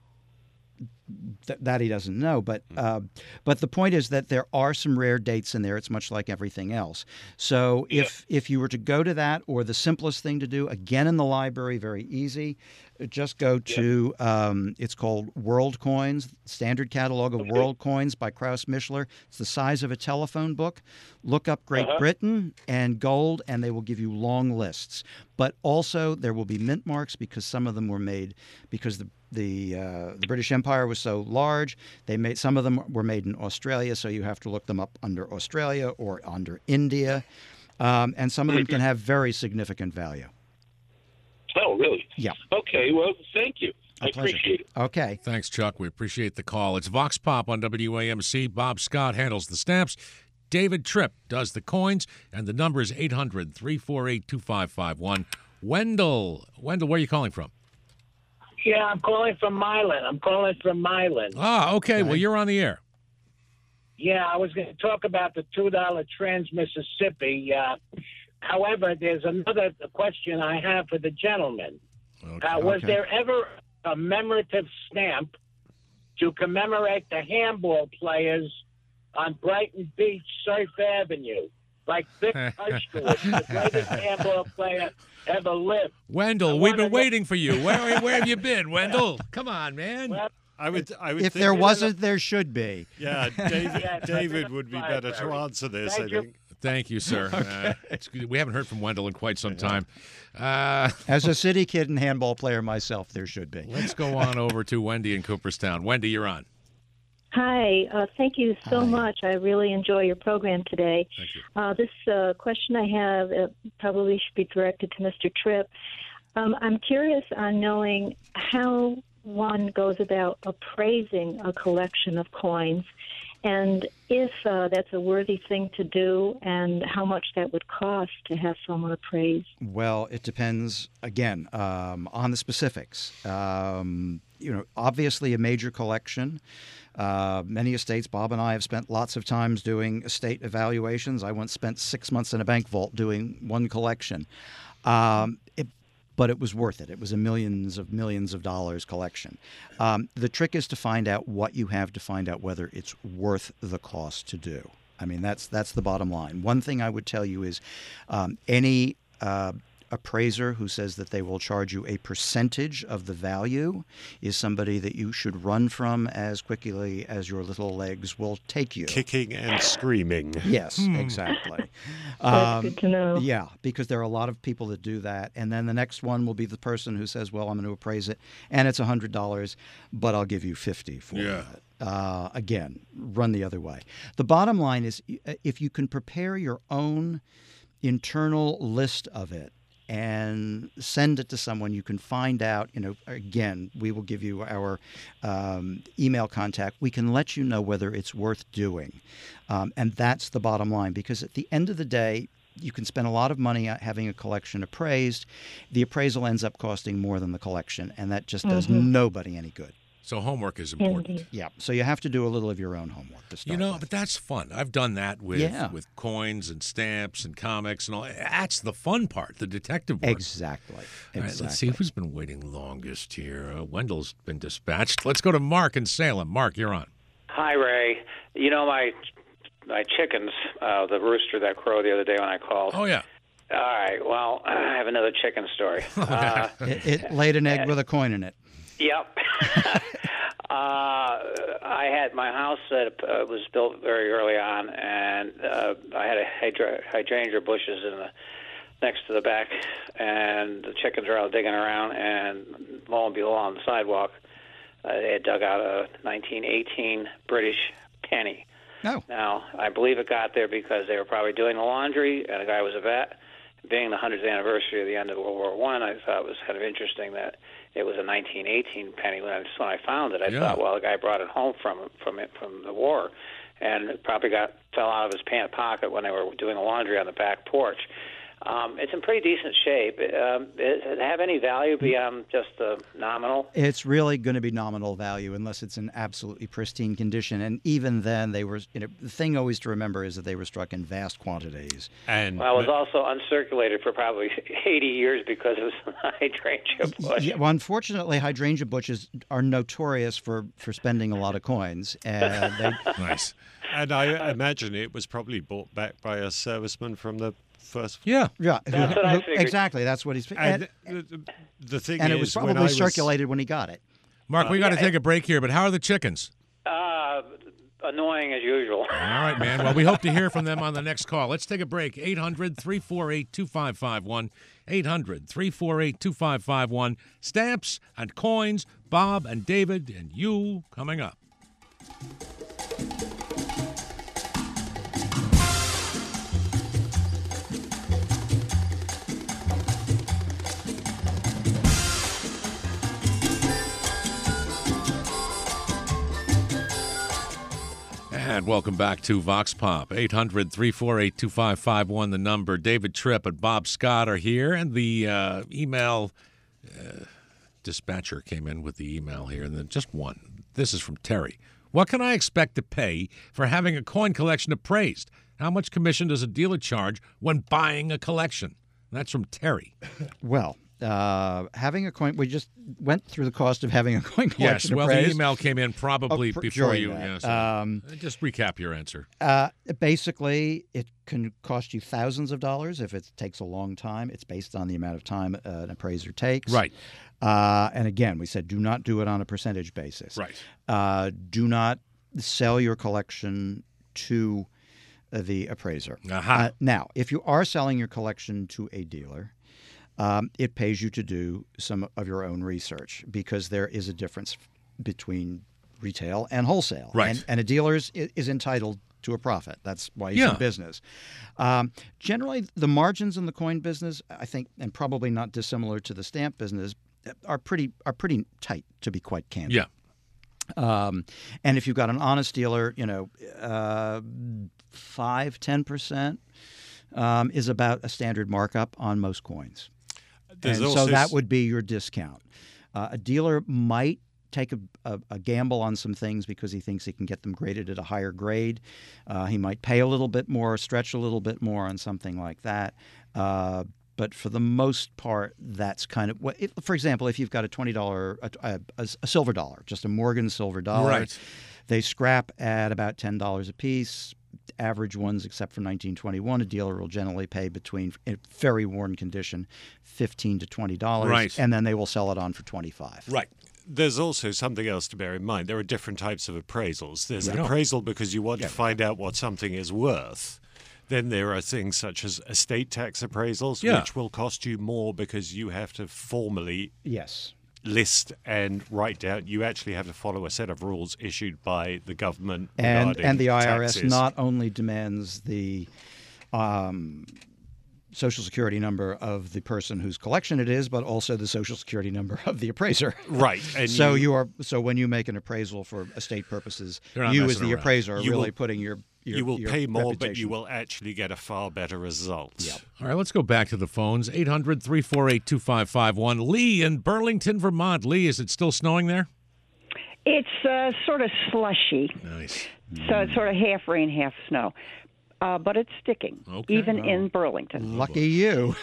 [SPEAKER 2] th- that he doesn't know, but uh, but the point is that there are some rare dates in there. It's much like everything else. So if if you were to go to that, or the simplest thing to do, again in the library, very easy, just go to um, it's called World Coins, Standard Catalog of World Coins by Kraus Mischler. It's the size of a telephone book. Look up Great
[SPEAKER 6] Uh-huh.
[SPEAKER 2] Britain and gold, and they will give you long lists. But also there will be mint marks, because some of them were made because the the uh, the British Empire was so large. They made some of them were made in Australia, so you have to look them up under Australia or under India, um, and some of them can have very significant value.
[SPEAKER 6] Oh, really?
[SPEAKER 2] Yeah.
[SPEAKER 6] Okay. Well, thank you.
[SPEAKER 2] A
[SPEAKER 6] I
[SPEAKER 2] pleasure.
[SPEAKER 6] appreciate it.
[SPEAKER 2] Okay.
[SPEAKER 1] Thanks, Chuck. We appreciate the call. It's Vox Pop on W A M C. Bob Scott handles the stamps. David Tripp does the coins, and the number is eight hundred, three four eight, two five five one. Wendell. Wendell, where are you calling from?
[SPEAKER 7] Yeah, I'm calling from Milan. I'm calling from Milan.
[SPEAKER 1] Ah, okay. Well, you're on the air.
[SPEAKER 7] Yeah, I was going to talk about the two dollar Trans Mississippi. Uh, however, there's another question I have for the gentleman.
[SPEAKER 1] Okay.
[SPEAKER 7] Uh, was
[SPEAKER 2] Okay.
[SPEAKER 7] there ever a commemorative stamp to commemorate the handball players on Brighton Beach, Surf Avenue? Like Vic Hershkowitz, the greatest handball player ever lived.
[SPEAKER 1] Wendell,
[SPEAKER 7] I
[SPEAKER 1] we've
[SPEAKER 7] wanna
[SPEAKER 1] been
[SPEAKER 7] know-
[SPEAKER 1] waiting for you. Where, where have you been, Wendell? Come on, man.
[SPEAKER 7] Well,
[SPEAKER 3] I would. I would.
[SPEAKER 2] If
[SPEAKER 3] think,
[SPEAKER 2] there wasn't, there should be.
[SPEAKER 3] yeah, David.
[SPEAKER 7] Yeah, it's
[SPEAKER 3] David
[SPEAKER 7] like
[SPEAKER 3] would be
[SPEAKER 7] a
[SPEAKER 3] better to
[SPEAKER 7] library.
[SPEAKER 3] answer this.
[SPEAKER 7] Thank
[SPEAKER 3] I
[SPEAKER 7] you.
[SPEAKER 3] think.
[SPEAKER 1] Thank you, sir. Uh, it's good. We haven't heard from Wendell in quite some time. Uh,
[SPEAKER 2] As a city kid and handball player myself, there should be.
[SPEAKER 1] let's go on over to Wendy in Cooperstown. Wendy, you're on.
[SPEAKER 8] Hi, uh, thank you so
[SPEAKER 2] Hi.
[SPEAKER 8] much. I really enjoy your program today.
[SPEAKER 1] Thank you.
[SPEAKER 8] Uh, this uh, question I have uh, probably should be directed to Mister Tripp. Um, I'm curious on knowing how one goes about appraising a collection of coins, and if uh, that's a worthy thing to do, and how much that would cost to have someone appraise.
[SPEAKER 2] Well, it depends, again, um, on the specifics. Um, you know, obviously a major collection. Uh, many estates, Bob and I have spent lots of times doing estate evaluations. I once spent six months in a bank vault doing one collection. Um, it, but it was worth it. It was a millions of millions of dollars collection. Um, the trick is to find out what you have, to find out whether it's worth the cost to do. I mean, that's that's the bottom line. One thing I would tell you is um, any uh, appraiser who says that they will charge you a percentage of the value is somebody that you should run from as quickly as your little legs will take you.
[SPEAKER 3] Kicking and screaming.
[SPEAKER 2] Yes, exactly.
[SPEAKER 8] That's
[SPEAKER 2] Um,
[SPEAKER 8] good to know.
[SPEAKER 2] yeah, because there are a lot of people that do that. And then the next one will be the person who says, well, I'm going to appraise it, and it's one hundred dollars, but I'll give you fifty dollars for
[SPEAKER 1] Yeah.
[SPEAKER 2] it. Uh, again, run the other way. The bottom line is if you can prepare your own internal list of it and send it to someone, you can find out, you know, again, we will give you our um, email contact. We can let you know whether it's worth doing. Um, and that's the bottom line, because at the end of the day, you can spend a lot of money having a collection appraised. The appraisal ends up costing more than the collection, and that just does
[SPEAKER 8] Mhm.
[SPEAKER 2] nobody any good.
[SPEAKER 1] So homework is important.
[SPEAKER 8] Indeed.
[SPEAKER 2] Yeah, so you have to do a little of your own homework to start
[SPEAKER 1] You know,
[SPEAKER 2] with.
[SPEAKER 1] but that's fun. I've done that with
[SPEAKER 2] Yeah.
[SPEAKER 1] with coins and stamps and comics and all. That's the fun part, the detective work.
[SPEAKER 2] Exactly.
[SPEAKER 1] All
[SPEAKER 2] Exactly.
[SPEAKER 1] right, let's see who's been waiting longest here. Uh, Wendell's been dispatched. Let's go to Mark in Salem. Mark, you're on.
[SPEAKER 9] Hi, Ray. You know my my chickens, uh, the rooster that crowed the other day when I called.
[SPEAKER 1] Oh, yeah.
[SPEAKER 9] All right. Well, I have another chicken story. Uh,
[SPEAKER 2] It, it laid an egg with a coin in it.
[SPEAKER 9] yep. uh, I had my house that uh, was built very early on, and uh, I had a hydra- hydrangea bushes in the next to the back, and the chickens are out digging around, and lo and behold, on the sidewalk, uh, they had dug out a nineteen eighteen British penny.
[SPEAKER 2] No.
[SPEAKER 9] Now, I believe it got there because they were probably doing the laundry, and the guy was a vet. Being the hundredth anniversary of the end of World War One, I, I thought it was kind of interesting that it was a nineteen eighteen penny. When I, when I found it, I
[SPEAKER 1] Yeah.
[SPEAKER 9] thought, well, the guy brought it home from from it from the war, and it probably got fell out of his pant pocket when they were doing the laundry on the back porch. Um, it's in pretty decent shape. Um, does it have any value beyond just the nominal?
[SPEAKER 2] It's really going to be nominal value unless it's in absolutely pristine condition. And even then, they were. You know, the thing always to remember is that they were struck in vast quantities.
[SPEAKER 3] And
[SPEAKER 9] Well, it was also uncirculated for probably eighty years because of some hydrangea bush.
[SPEAKER 2] Yeah, well, unfortunately, hydrangea bushes are notorious for, for spending a lot of coins. And they,
[SPEAKER 1] Nice.
[SPEAKER 3] and I imagine it was probably bought back by a serviceman from the first.
[SPEAKER 1] Yeah.
[SPEAKER 2] yeah,
[SPEAKER 9] That's
[SPEAKER 2] who-
[SPEAKER 9] what I
[SPEAKER 2] who-
[SPEAKER 9] figured.
[SPEAKER 2] exactly. That's what he's.
[SPEAKER 3] And
[SPEAKER 2] And,
[SPEAKER 3] the, the thing
[SPEAKER 2] and
[SPEAKER 3] is,
[SPEAKER 2] it was
[SPEAKER 3] when
[SPEAKER 2] probably
[SPEAKER 3] I was,
[SPEAKER 2] circulated when he got it.
[SPEAKER 1] Mark, we got to take a break here, but how are the chickens?
[SPEAKER 9] Uh, annoying as usual.
[SPEAKER 1] All right, man. Well, we hope to hear from them on the next call. Let's take a break. eight hundred, three four eight, two five five one. eight hundred, three four eight, two five five one. Stamps and coins. Bob and David and you coming up. And welcome back to Vox Pop. eight hundred, three four eight, two five five one, the number. David Tripp and Bob Scott are here, and the uh, email uh, dispatcher came in with the email here, and then just one. This is from Terry. What can I expect to pay for having a coin collection appraised? How much commission does a dealer charge when buying a collection? That's from Terry.
[SPEAKER 2] Well, uh, having a coin, we just went through the cost of having a coin
[SPEAKER 1] Yes,
[SPEAKER 2] collection
[SPEAKER 1] well,
[SPEAKER 2] appraised.
[SPEAKER 1] the email came in probably
[SPEAKER 2] Oh, pr-
[SPEAKER 1] before
[SPEAKER 2] during
[SPEAKER 1] you.
[SPEAKER 2] that.
[SPEAKER 1] Yeah, so
[SPEAKER 2] Um,
[SPEAKER 1] just recap your answer.
[SPEAKER 2] Uh, basically, it can cost you thousands of dollars if it takes a long time. It's based on the amount of time uh, an appraiser takes.
[SPEAKER 1] Right.
[SPEAKER 2] Uh, and again, we said do not do it on a percentage basis.
[SPEAKER 1] Right.
[SPEAKER 2] Uh, do not sell your collection to uh, the appraiser.
[SPEAKER 1] Aha.
[SPEAKER 2] Uh, now, if you are selling your collection to a dealer, um, it pays you to do some of your own research because there is a difference between retail and wholesale.
[SPEAKER 1] Right.
[SPEAKER 2] And, and a dealer is, is entitled to a profit. That's why he's
[SPEAKER 1] Yeah.
[SPEAKER 2] in business. Um, generally, the margins in the coin business, I think, and probably not dissimilar to the stamp business, are pretty are pretty tight, to be quite candid.
[SPEAKER 1] Yeah.
[SPEAKER 2] Um, and if you've got an honest dealer, you know, uh, five, ten percent um, is about a standard markup on most coins.
[SPEAKER 3] There's
[SPEAKER 2] and
[SPEAKER 3] also
[SPEAKER 2] so that
[SPEAKER 3] s-
[SPEAKER 2] would be your discount. Uh, a dealer might take a, a, a gamble on some things because he thinks he can get them graded at a higher grade. Uh, he might pay a little bit more, stretch a little bit more on something like that. Uh, but for the most part, that's kind of what. If, for example, if you've got a twenty dollar, a, a, a silver dollar, just a Morgan silver dollar,
[SPEAKER 1] Right.
[SPEAKER 2] they scrap at about ten dollars a piece. Average ones, except for nineteen twenty-one, a dealer will generally pay between, in very worn condition, fifteen to twenty dollars,
[SPEAKER 1] Right.
[SPEAKER 2] and then they will sell it on for twenty-five.
[SPEAKER 1] Right.
[SPEAKER 3] There's also something else to bear in mind. There are different types of appraisals. There's an
[SPEAKER 1] Yeah.
[SPEAKER 3] appraisal because you want to find out what something is worth. Then there are things such as estate tax appraisals,
[SPEAKER 1] Yeah.
[SPEAKER 3] which will cost you more because you have to formally
[SPEAKER 2] Yes.
[SPEAKER 3] list and write down. You actually have to follow a set of rules issued by the government
[SPEAKER 2] And
[SPEAKER 3] regarding
[SPEAKER 2] and the I R S
[SPEAKER 3] taxes.
[SPEAKER 2] not only demands the um, social security number of the person whose collection it is, but also the social security number of the appraiser.
[SPEAKER 3] Right. And
[SPEAKER 2] so
[SPEAKER 3] you,
[SPEAKER 2] you are so when you make an appraisal for estate purposes,
[SPEAKER 1] They're not
[SPEAKER 2] you as
[SPEAKER 1] messing
[SPEAKER 2] the
[SPEAKER 1] around.
[SPEAKER 2] appraiser are
[SPEAKER 3] You
[SPEAKER 2] really
[SPEAKER 3] will-
[SPEAKER 2] putting your, your
[SPEAKER 3] you will
[SPEAKER 2] your
[SPEAKER 3] pay more, but
[SPEAKER 2] reputation.
[SPEAKER 3] you will actually get a far better result.
[SPEAKER 2] Yep.
[SPEAKER 1] All right, let's go back to the phones. eight hundred, three four eight, two five five one. Lee in Burlington, Vermont. Lee, is it still snowing there?
[SPEAKER 10] It's uh, sort of slushy,
[SPEAKER 1] Nice.
[SPEAKER 10] so it's sort of half rain, half snow. Uh, but it's sticking,
[SPEAKER 1] Okay.
[SPEAKER 10] even in Burlington.
[SPEAKER 2] Lucky you.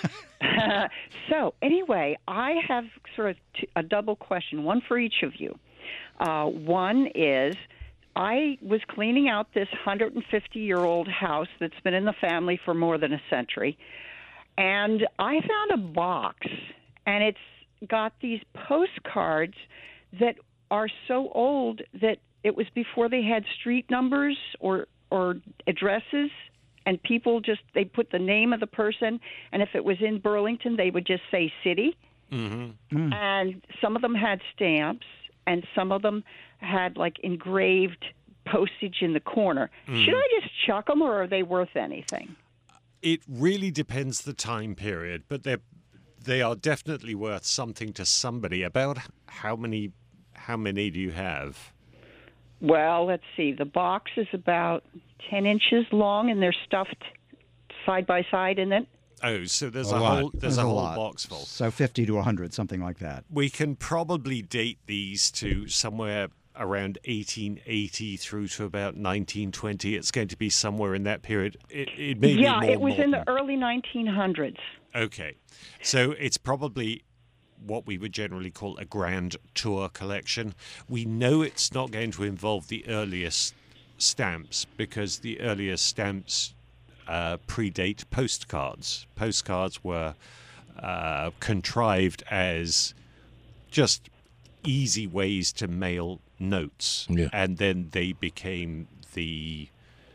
[SPEAKER 10] So, anyway, I have sort of t- a double question, one for each of you. Uh, one is I was cleaning out this one hundred fifty-year-old house that's been in the family for more than a century, and I found a box, and it's got these postcards that are so old that it was before they had street numbers or or addresses, and people just they put the name of the person, and if it was in Burlington, they would just say city.
[SPEAKER 3] Mm-hmm.
[SPEAKER 10] And some of them had stamps, and some of them had like engraved postage in the corner.
[SPEAKER 3] Mm.
[SPEAKER 10] Should I just chuck them, or are they worth anything?
[SPEAKER 3] It really depends the time period, but they're they are definitely worth something to somebody. About how many how many do you have?
[SPEAKER 10] Well, let's see. The box is about ten inches long, and they're stuffed side by side in it.
[SPEAKER 3] Oh, so there's
[SPEAKER 2] A
[SPEAKER 3] a,
[SPEAKER 2] lot.
[SPEAKER 3] whole there's,
[SPEAKER 2] There's
[SPEAKER 3] a
[SPEAKER 2] a
[SPEAKER 3] whole
[SPEAKER 2] lot.
[SPEAKER 3] box full.
[SPEAKER 2] So fifty to one hundred, something like that.
[SPEAKER 3] We can probably date these to somewhere around eighteen eighty through to about nineteen twenty. It's going to be somewhere in that period. It, it may
[SPEAKER 10] Yeah,
[SPEAKER 3] be more
[SPEAKER 10] it was in the
[SPEAKER 3] modern.
[SPEAKER 10] early nineteen hundreds.
[SPEAKER 3] Okay, so it's probably what we would generally call a grand tour collection. We know it's not going to involve the earliest stamps because the earliest stamps uh, predate postcards. Postcards were uh, contrived as just easy ways to mail notes,
[SPEAKER 1] Yeah.
[SPEAKER 3] and then they became the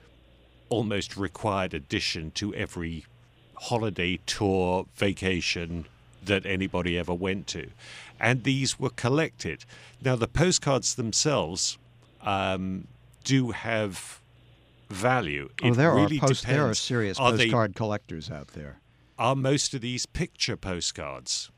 [SPEAKER 3] almost required addition to every holiday, tour, vacation that anybody ever went to. And these were collected. Now, the postcards themselves um, do have value.
[SPEAKER 2] Oh,
[SPEAKER 3] It
[SPEAKER 2] there
[SPEAKER 3] really
[SPEAKER 2] are post, there are
[SPEAKER 3] depends.
[SPEAKER 2] serious
[SPEAKER 3] Are they-
[SPEAKER 2] postcard collectors out there.
[SPEAKER 3] Are most of these picture postcards?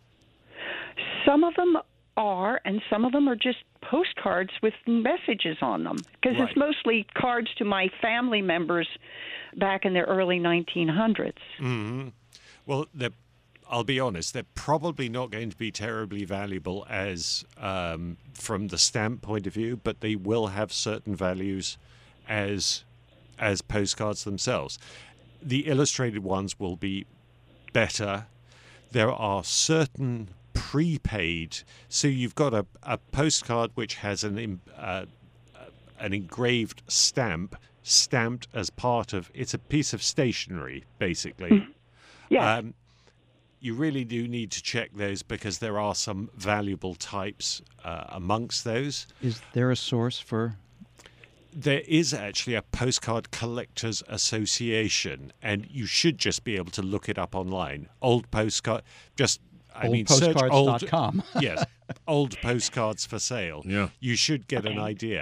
[SPEAKER 10] Some of them are, and some of them are just postcards with messages on them. Because
[SPEAKER 3] Right.
[SPEAKER 10] it's mostly cards to my family members back in the early nineteen hundreds.
[SPEAKER 3] hmm Well, they're, I'll be honest, they're probably not going to be terribly valuable as um, from the stamp point of view, but they will have certain values as as postcards themselves. The illustrated ones will be better. There are certain prepaid, so you've got a, a postcard which has an em- uh, an engraved stamp stamped as part of it's a piece of stationery basically.
[SPEAKER 10] Yeah.
[SPEAKER 3] Um, you really do need to check those because there are some valuable types uh, amongst those.
[SPEAKER 2] Is there a source for?
[SPEAKER 3] There is actually a Postcard Collectors Association, and you should just be able to look it up online. Old postcard, just I
[SPEAKER 2] old
[SPEAKER 3] mean, search
[SPEAKER 2] postcards
[SPEAKER 3] old.
[SPEAKER 2] dot com.
[SPEAKER 3] Yes, old postcards for sale.
[SPEAKER 1] Yeah.
[SPEAKER 3] You should get an idea.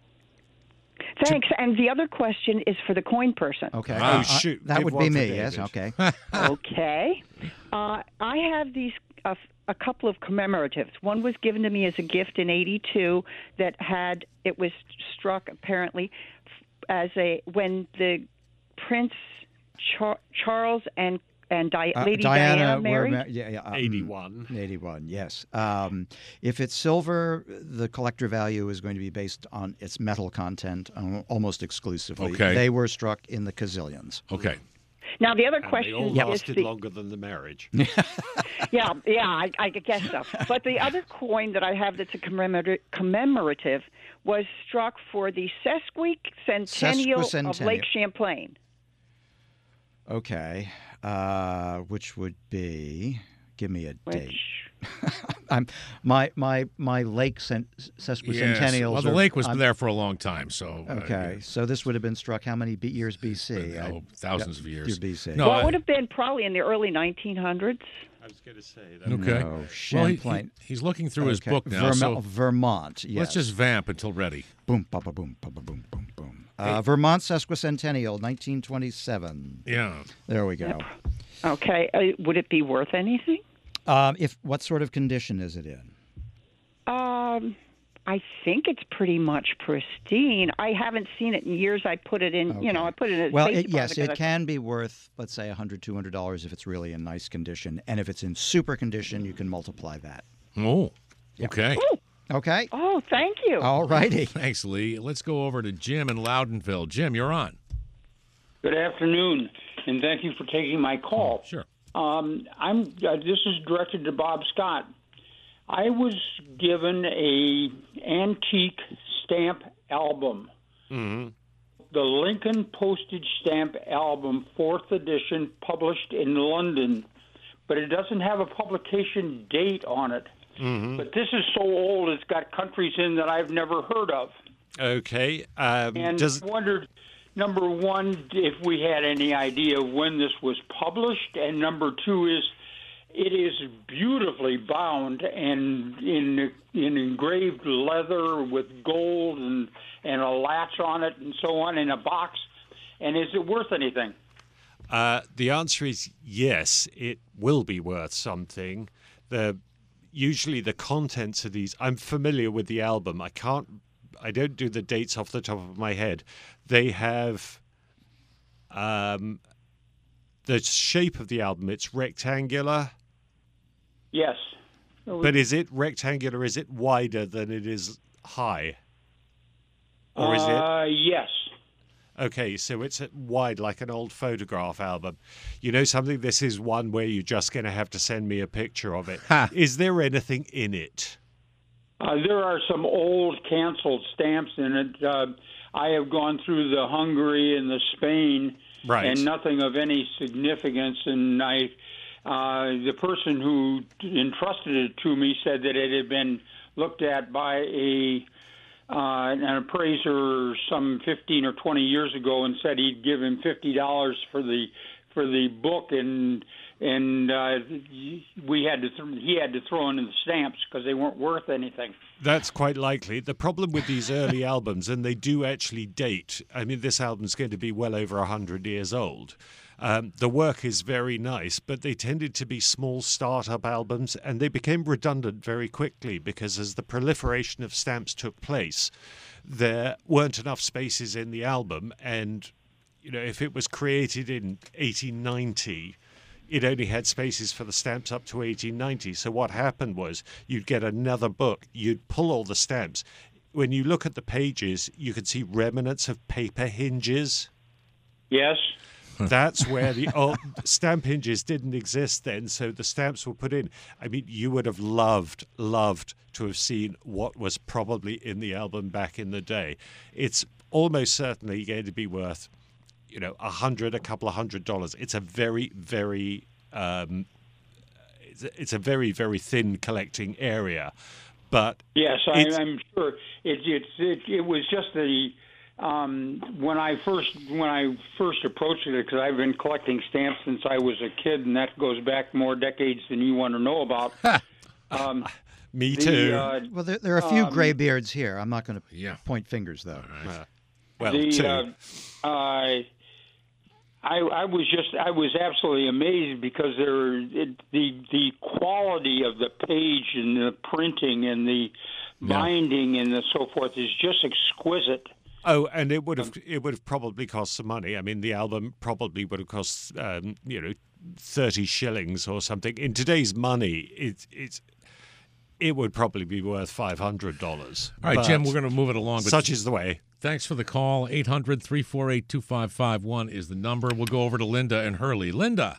[SPEAKER 10] Thanks. And the other question is for the coin person.
[SPEAKER 2] Okay.
[SPEAKER 3] Oh,
[SPEAKER 2] Uh, uh,
[SPEAKER 3] shoot.
[SPEAKER 2] that
[SPEAKER 3] Give
[SPEAKER 2] would
[SPEAKER 3] one
[SPEAKER 2] be
[SPEAKER 3] for
[SPEAKER 2] me. Yes.
[SPEAKER 3] David.
[SPEAKER 2] Okay.
[SPEAKER 10] Okay. Uh, I have these uh, a couple of commemoratives. One was given to me as a gift in eighty-two that had it was struck apparently as a when the Prince Char- Charles and and Di-
[SPEAKER 2] Uh,
[SPEAKER 10] Lady
[SPEAKER 2] Diana,
[SPEAKER 10] Diana,
[SPEAKER 2] were
[SPEAKER 10] married.
[SPEAKER 2] ma- yeah, yeah, um,
[SPEAKER 3] eighty-one.
[SPEAKER 2] eighty-one, yes. Um, if it's silver, the collector value is going to be based on its metal content um, almost exclusively.
[SPEAKER 1] Okay.
[SPEAKER 2] They were struck in the gazillions.
[SPEAKER 1] Okay.
[SPEAKER 10] Now the other
[SPEAKER 3] And they
[SPEAKER 10] question
[SPEAKER 3] all
[SPEAKER 10] is
[SPEAKER 3] lasted
[SPEAKER 10] the,
[SPEAKER 3] longer than the marriage.
[SPEAKER 10] yeah, yeah, I, I guess so. But the other coin that I have that's a commemora- commemorative was struck for the sesquicentennial of
[SPEAKER 2] Sesquicentennial.
[SPEAKER 10] Lake Champlain.
[SPEAKER 2] Okay. Uh, which would be, give me a
[SPEAKER 10] Which,
[SPEAKER 2] date. I'm my my my lake cent- sesquicentennials.
[SPEAKER 1] Yes. Well, the
[SPEAKER 2] are-
[SPEAKER 1] lake was
[SPEAKER 2] I'm-
[SPEAKER 1] there for a long time, so. uh,
[SPEAKER 2] Okay, so this would have been struck how many B- years B C?
[SPEAKER 1] Oh,
[SPEAKER 2] I-
[SPEAKER 1] thousands of
[SPEAKER 2] yeah,
[SPEAKER 1] years.
[SPEAKER 2] B C.
[SPEAKER 1] No,
[SPEAKER 10] well,
[SPEAKER 1] I-
[SPEAKER 10] it would have been probably in the early nineteen hundreds.
[SPEAKER 3] I was going to say that.
[SPEAKER 1] Okay.
[SPEAKER 2] No,
[SPEAKER 1] Well, he-
[SPEAKER 2] Champlain.
[SPEAKER 1] he- he's looking through his
[SPEAKER 2] Okay,
[SPEAKER 1] book now,
[SPEAKER 2] Vermo-
[SPEAKER 1] so
[SPEAKER 2] Vermont. Yes.
[SPEAKER 1] let's just vamp until ready.
[SPEAKER 2] boom, ba ba boom, ba ba boom, boom, boom. Uh, Vermont sesquicentennial, nineteen twenty-seven.
[SPEAKER 1] Yeah.
[SPEAKER 2] There we go.
[SPEAKER 10] Okay, uh, would it be worth anything?
[SPEAKER 2] Um, if what sort of condition is it in?
[SPEAKER 10] Um, I think it's pretty much pristine. I haven't seen it in years. I put it in, you know,
[SPEAKER 2] Okay.
[SPEAKER 10] I put it in. A
[SPEAKER 2] Well,
[SPEAKER 10] safe
[SPEAKER 2] it, yes,
[SPEAKER 10] deposit 'cause
[SPEAKER 2] it
[SPEAKER 10] I-
[SPEAKER 2] can be worth, let's say, one hundred dollars, two hundred dollars if it's really in nice condition, and if it's in super condition, you can multiply that.
[SPEAKER 1] Oh. Okay.
[SPEAKER 2] Okay.
[SPEAKER 10] Oh, thank you.
[SPEAKER 2] All righty.
[SPEAKER 1] Thanks, Lee. Let's go over to Jim in Loudonville. Jim, you're on.
[SPEAKER 11] Good afternoon, and thank you for taking my call.
[SPEAKER 1] Sure.
[SPEAKER 11] Um, I'm. Uh, this is directed to Bob Scott. I was given a antique stamp album,
[SPEAKER 3] Mm-hmm.
[SPEAKER 11] the Lincoln Postage Stamp Album, fourth edition, published in London, but it doesn't have a publication date on it.
[SPEAKER 3] Mm-hmm.
[SPEAKER 11] But this is so old; it's got countries in that I've never heard of.
[SPEAKER 3] Okay. Um,
[SPEAKER 11] And
[SPEAKER 3] does
[SPEAKER 11] wondered, number one, if we had any idea of when this was published, and number two is, It is beautifully bound and in in engraved leather with gold and and a latch on it and so on in a box. And is it worth anything?
[SPEAKER 3] Uh, the answer is yes. It will be worth something. The usually the contents of these. I'm familiar with the album. I can't. I don't do the dates off the top of my head. They have. Um, the shape of the album. It's rectangular.
[SPEAKER 11] Yes.
[SPEAKER 3] But is it rectangular? Is it wider than it is high? Or is
[SPEAKER 11] uh,
[SPEAKER 3] it?
[SPEAKER 11] Yes.
[SPEAKER 3] Okay, so it's wide like an old photograph album. You know something? This is one where you're just going to have to send me a picture of it. Is there anything in it?
[SPEAKER 11] Uh, there are some old canceled stamps in it. Uh, I have gone through the Hungary and the Spain,
[SPEAKER 3] right.
[SPEAKER 11] and nothing of any significance. And I, uh, the person who entrusted it to me said that it had been looked at by a uh, an appraiser some fifteen or twenty years ago, and said he'd give him fifty dollars for the for the book, and and uh, we had to th- he had to throw in the stamps because they weren't worth anything.
[SPEAKER 3] That's quite likely. The problem with these early albums, and they do actually date. I mean, this album's going to be well over a hundred years old. Um, the work is very nice, but they tended to be small startup albums, and they became redundant very quickly because as the proliferation of stamps took place, there weren't enough spaces in the album. And, you know, if it was created in eighteen ninety, it only had spaces for the stamps up to eighteen ninety. So what happened was you'd get another book, you'd pull all the stamps. When you look at the pages, you can see remnants of paper hinges.
[SPEAKER 11] Yes.
[SPEAKER 3] That's where the old stamp hinges didn't exist then, so the stamps were put in. I mean, you would have loved, loved to have seen what was probably in the album back in the day. It's almost certainly going to be worth, you know, a hundred, a couple of hundred dollars. It's a very, very, um, it's, a, it's a very, very thin collecting area, but
[SPEAKER 11] yes, I, I'm sure it, it's it, it was just the. Um, when I first when I first approached it, because I've been collecting stamps since I was a kid, and that goes back more decades than you want to know about. um,
[SPEAKER 3] Me
[SPEAKER 11] the,
[SPEAKER 3] too.
[SPEAKER 11] Uh,
[SPEAKER 2] well, there, there are a few
[SPEAKER 11] um,
[SPEAKER 2] gray beards here. I'm not going to
[SPEAKER 1] yeah.
[SPEAKER 2] point fingers, though.
[SPEAKER 3] Right. Uh, well,
[SPEAKER 11] the,
[SPEAKER 3] two.
[SPEAKER 11] Uh, uh, I, I was just I was absolutely amazed because there it, the the quality of the page and the printing and the
[SPEAKER 3] yeah.
[SPEAKER 11] binding and the so forth is just exquisite.
[SPEAKER 3] Oh, and it would have it would have probably cost some money. I mean, the album probably would have cost um, you know thirty shillings or something. In today's money, it it's it would probably be worth five hundred dollars.
[SPEAKER 1] All right, Jim, we're going to move it along. But
[SPEAKER 3] such is the way.
[SPEAKER 1] Thanks for the call. eight hundred, three four eight, two five five one is the number. We'll go over to Linda and Hurley. Linda.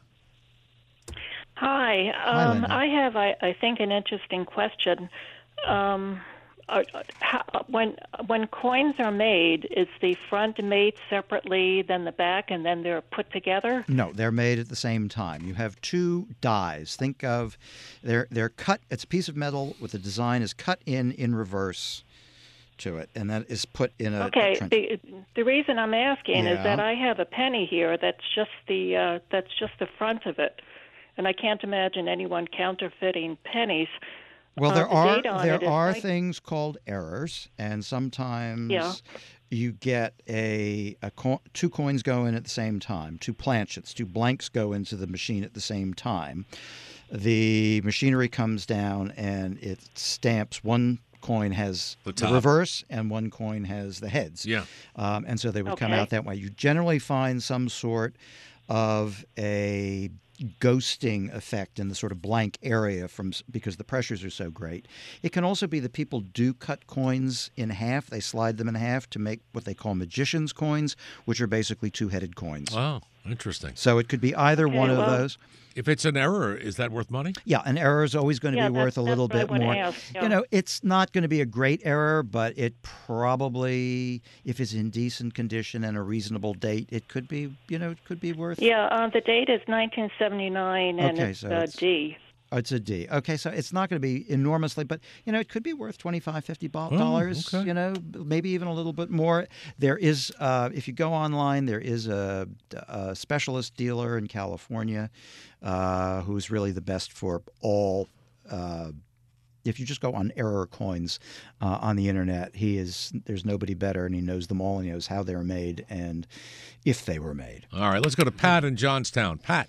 [SPEAKER 5] Hi. Um,
[SPEAKER 2] Hi, Linda.
[SPEAKER 5] I have, I, I think, an interesting question. Um, Uh, how, when when coins are made, is the front made separately than the back, and then they're put together?
[SPEAKER 2] No, they're made at the same time. You have two dies. Think of they're they're cut. It's a piece of metal with the design is cut in in reverse to it, and that is put in a.
[SPEAKER 5] Okay.
[SPEAKER 2] A
[SPEAKER 5] the the reason I'm asking
[SPEAKER 2] yeah.
[SPEAKER 5] is that I have a penny here that's just the uh, that's just the front of it, and I can't imagine anyone counterfeiting pennies.
[SPEAKER 2] Well, there
[SPEAKER 5] uh, the
[SPEAKER 2] are there are
[SPEAKER 5] like...
[SPEAKER 2] things called errors, and sometimes
[SPEAKER 5] yeah.
[SPEAKER 2] you get a, a co- two coins go in at the same time, two planchets, two blanks go into the machine at the same time. The machinery comes down and it stamps. One coin has
[SPEAKER 1] the,
[SPEAKER 2] the reverse, and one coin has the heads.
[SPEAKER 1] Yeah,
[SPEAKER 2] um, and so they would
[SPEAKER 5] okay.
[SPEAKER 2] come out that way. You generally find some sort of a ghosting effect in the sort of blank area from because the pressures are so great. It can also be that people do cut coins in half. They slide them in half to make what they call magician's coins, which are basically two-headed coins.
[SPEAKER 1] Wow, interesting.
[SPEAKER 2] So it could be either
[SPEAKER 5] okay,
[SPEAKER 2] one
[SPEAKER 5] well,
[SPEAKER 2] of those.
[SPEAKER 1] If it's an error, is that worth money?
[SPEAKER 2] Yeah, an error is always going to
[SPEAKER 5] yeah,
[SPEAKER 2] be worth a little bit more.
[SPEAKER 5] Ask, yeah.
[SPEAKER 2] You know, it's not going to be a great error, but it probably, if it's in decent condition and a reasonable date, it could be, you know, it could be worth.
[SPEAKER 5] Yeah, uh, the date is nineteen seventy-nine, and
[SPEAKER 2] Okay,
[SPEAKER 5] it's
[SPEAKER 2] so
[SPEAKER 5] uh,
[SPEAKER 2] it's-
[SPEAKER 5] D.
[SPEAKER 2] Oh, it's a D. Okay, so it's not going to be enormously, but, you know, it could be worth twenty-five dollars, fifty dollars,
[SPEAKER 1] oh, okay.
[SPEAKER 2] you know, maybe even a little bit more. There is, uh, if you go online, there is a, a specialist dealer in California uh, who's really the best for all. Uh, if you just go on Error Coins uh, on the internet, he is. There's nobody better, and he knows them all, and he knows how they were made and if they were made.
[SPEAKER 1] All right, let's go to Pat in Johnstown. Pat.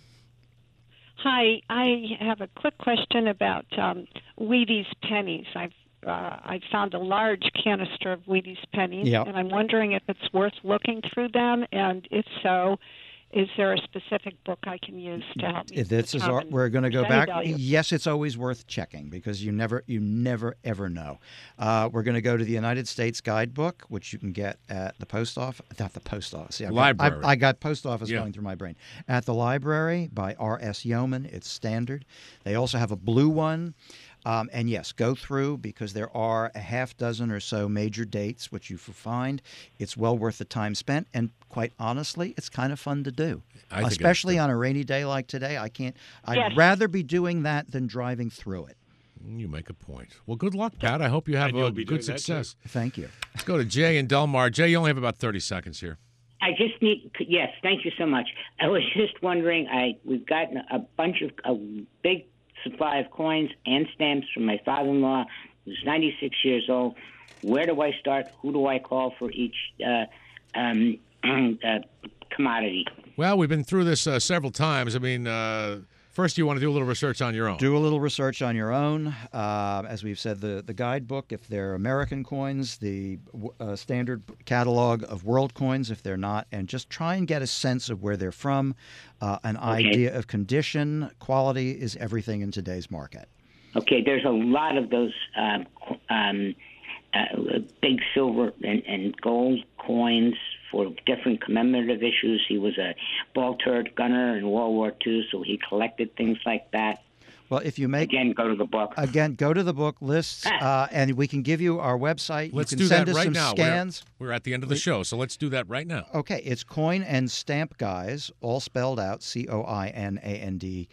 [SPEAKER 12] Hi, I have a quick question about um, Wheaties pennies. I've uh, I found a large canister of Wheaties pennies,
[SPEAKER 2] Yep.
[SPEAKER 12] and I'm wondering if it's worth looking through them, and if so, is there a specific book I can use to help me?
[SPEAKER 2] This is our,
[SPEAKER 12] determine
[SPEAKER 2] we're going to go
[SPEAKER 12] penny
[SPEAKER 2] back.
[SPEAKER 12] value?
[SPEAKER 2] Yes, it's always worth checking because you never, you never, ever know. Uh, we're going to go to the United States Guidebook, which you can get at the post office. Not the post office. Yeah, I've got-
[SPEAKER 1] Library.
[SPEAKER 2] I, I got post office
[SPEAKER 1] Yeah.
[SPEAKER 2] going through my brain. At the library by R S Yeoman. It's standard. They also have a blue one. Um, and yes, go through because there are a half dozen or so major dates which you will find. It's well worth the time spent, and quite honestly, it's kind of fun to do.
[SPEAKER 1] I think it is,
[SPEAKER 2] Especially
[SPEAKER 1] too.
[SPEAKER 2] on a rainy day like today. I can't. I'd
[SPEAKER 12] Yes.
[SPEAKER 2] rather be doing that than driving through it.
[SPEAKER 1] You make a point. Well, good luck, Pat. I hope you have
[SPEAKER 3] And you'll
[SPEAKER 1] a
[SPEAKER 3] be
[SPEAKER 1] good
[SPEAKER 3] doing that,
[SPEAKER 1] success.
[SPEAKER 2] Thank you.
[SPEAKER 1] Let's go to Jay in Delmar. Jay, you only have about thirty seconds here.
[SPEAKER 13] I just need yes, thank you so much. I was just wondering. I we've gotten a bunch of a big supply of coins and stamps from my father-in-law, who's ninety-six years old. Where do I start? Who do I call for each uh, um, uh, commodity?
[SPEAKER 1] Well, we've been through this uh, several times. I mean, uh, first you want to do a little research on your own.
[SPEAKER 2] Do a little research on your own. Uh, as we've said, the, the guidebook, if they're American coins, the uh, standard catalog of world coins, if they're not, and just try and get a sense of where they're from. Uh, an
[SPEAKER 13] Okay.
[SPEAKER 2] idea of condition. Quality is everything in today's market.
[SPEAKER 13] Okay, there's a lot of those um, co- um, uh, big silver and, and gold coins for different commemorative issues. He was a ball turret gunner in World War Two, so he collected things like that.
[SPEAKER 2] Well, if you make
[SPEAKER 13] Again, go to the book.
[SPEAKER 2] again, go to the book lists, uh, and we can give you our website.
[SPEAKER 1] Let's
[SPEAKER 2] you can
[SPEAKER 1] do
[SPEAKER 2] send
[SPEAKER 1] that
[SPEAKER 2] us
[SPEAKER 1] right
[SPEAKER 2] some
[SPEAKER 1] now.
[SPEAKER 2] scans.
[SPEAKER 1] We're, we're at the end of the show, so let's do that right now.
[SPEAKER 2] Okay, it's Coin and Stamp Guys, all spelled out, C O I N A N D,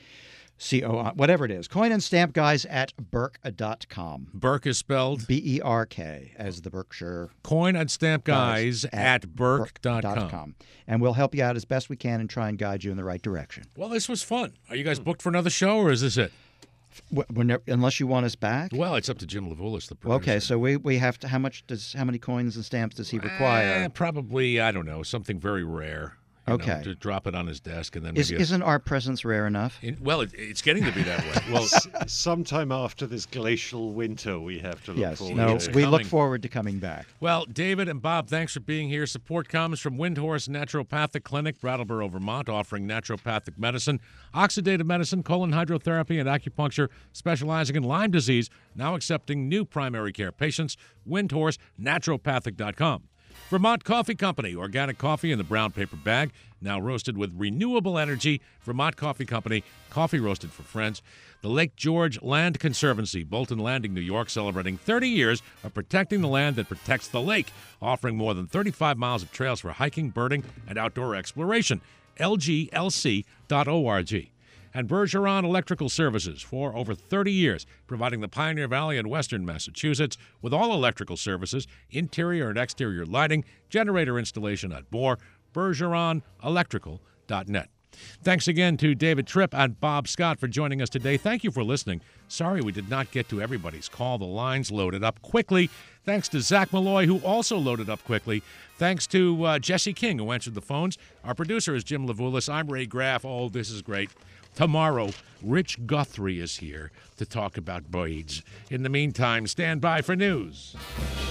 [SPEAKER 2] C O I, whatever it is. Coin and Stamp Guys at Burke dot com.
[SPEAKER 1] Burke is spelled
[SPEAKER 2] B E R K, as the Berkshire
[SPEAKER 1] Coin and Stamp Guys at Burke dot com.
[SPEAKER 2] And we'll help you out as best we can and try and guide you in the right direction.
[SPEAKER 1] Well, this was fun. Are you guys booked for anher show, or is this it?
[SPEAKER 2] Wh- Whenever, unless you want us back.
[SPEAKER 1] Well, it's up to Jim Levulis, the producer.
[SPEAKER 2] Well, okay, so we, we have to. How much does how many coins and stamps does he
[SPEAKER 1] Eh,
[SPEAKER 2] require?
[SPEAKER 1] probably, I don't know, something very rare. you know,
[SPEAKER 2] Okay.
[SPEAKER 1] to drop it on his desk and then
[SPEAKER 2] Is,
[SPEAKER 1] maybe a-
[SPEAKER 2] isn't our presence rare enough?
[SPEAKER 1] In- well, it, it's getting to be that way. Well,
[SPEAKER 3] S- sometime after this glacial winter, we have to look
[SPEAKER 2] Yes.
[SPEAKER 3] forward
[SPEAKER 2] No,
[SPEAKER 3] to.
[SPEAKER 2] we look
[SPEAKER 1] coming.
[SPEAKER 2] forward to coming back.
[SPEAKER 1] Well, David and Bob, thanks for being here. Support comes from Windhorse Naturopathic Clinic, Brattleboro, Vermont, offering naturopathic medicine, oxidative medicine, colon hydrotherapy, and acupuncture, specializing in Lyme disease, now accepting new primary care patients. Windhorse Naturopathic dot com. Vermont Coffee Company, organic coffee in the brown paper bag, now roasted with renewable energy. Vermont Coffee Company, coffee roasted for friends. The Lake George Land Conservancy, Bolton Landing, New York, celebrating thirty years of protecting the land that protects the lake, offering more than thirty-five miles of trails for hiking, birding, and outdoor exploration. L G L C dot org. And Bergeron Electrical Services, for over thirty years, providing the Pioneer Valley and Western Massachusetts with all electrical services, interior and exterior lighting, generator installation and more. Bergeron Electrical dot net. Thanks again to David Tripp and Bob Scott for joining us today. Thank you for listening. Sorry we did not get to everybody's call. The lines loaded up quickly. Thanks to Zach Malloy, who also loaded up quickly. Thanks to uh, Jesse King, who answered the phones. Our producer is Jim Levulis. I'm Ray Graff. Oh, this is great. Tomorrow, Rich Guthrie is here to talk about braids. In the meantime, stand by for news.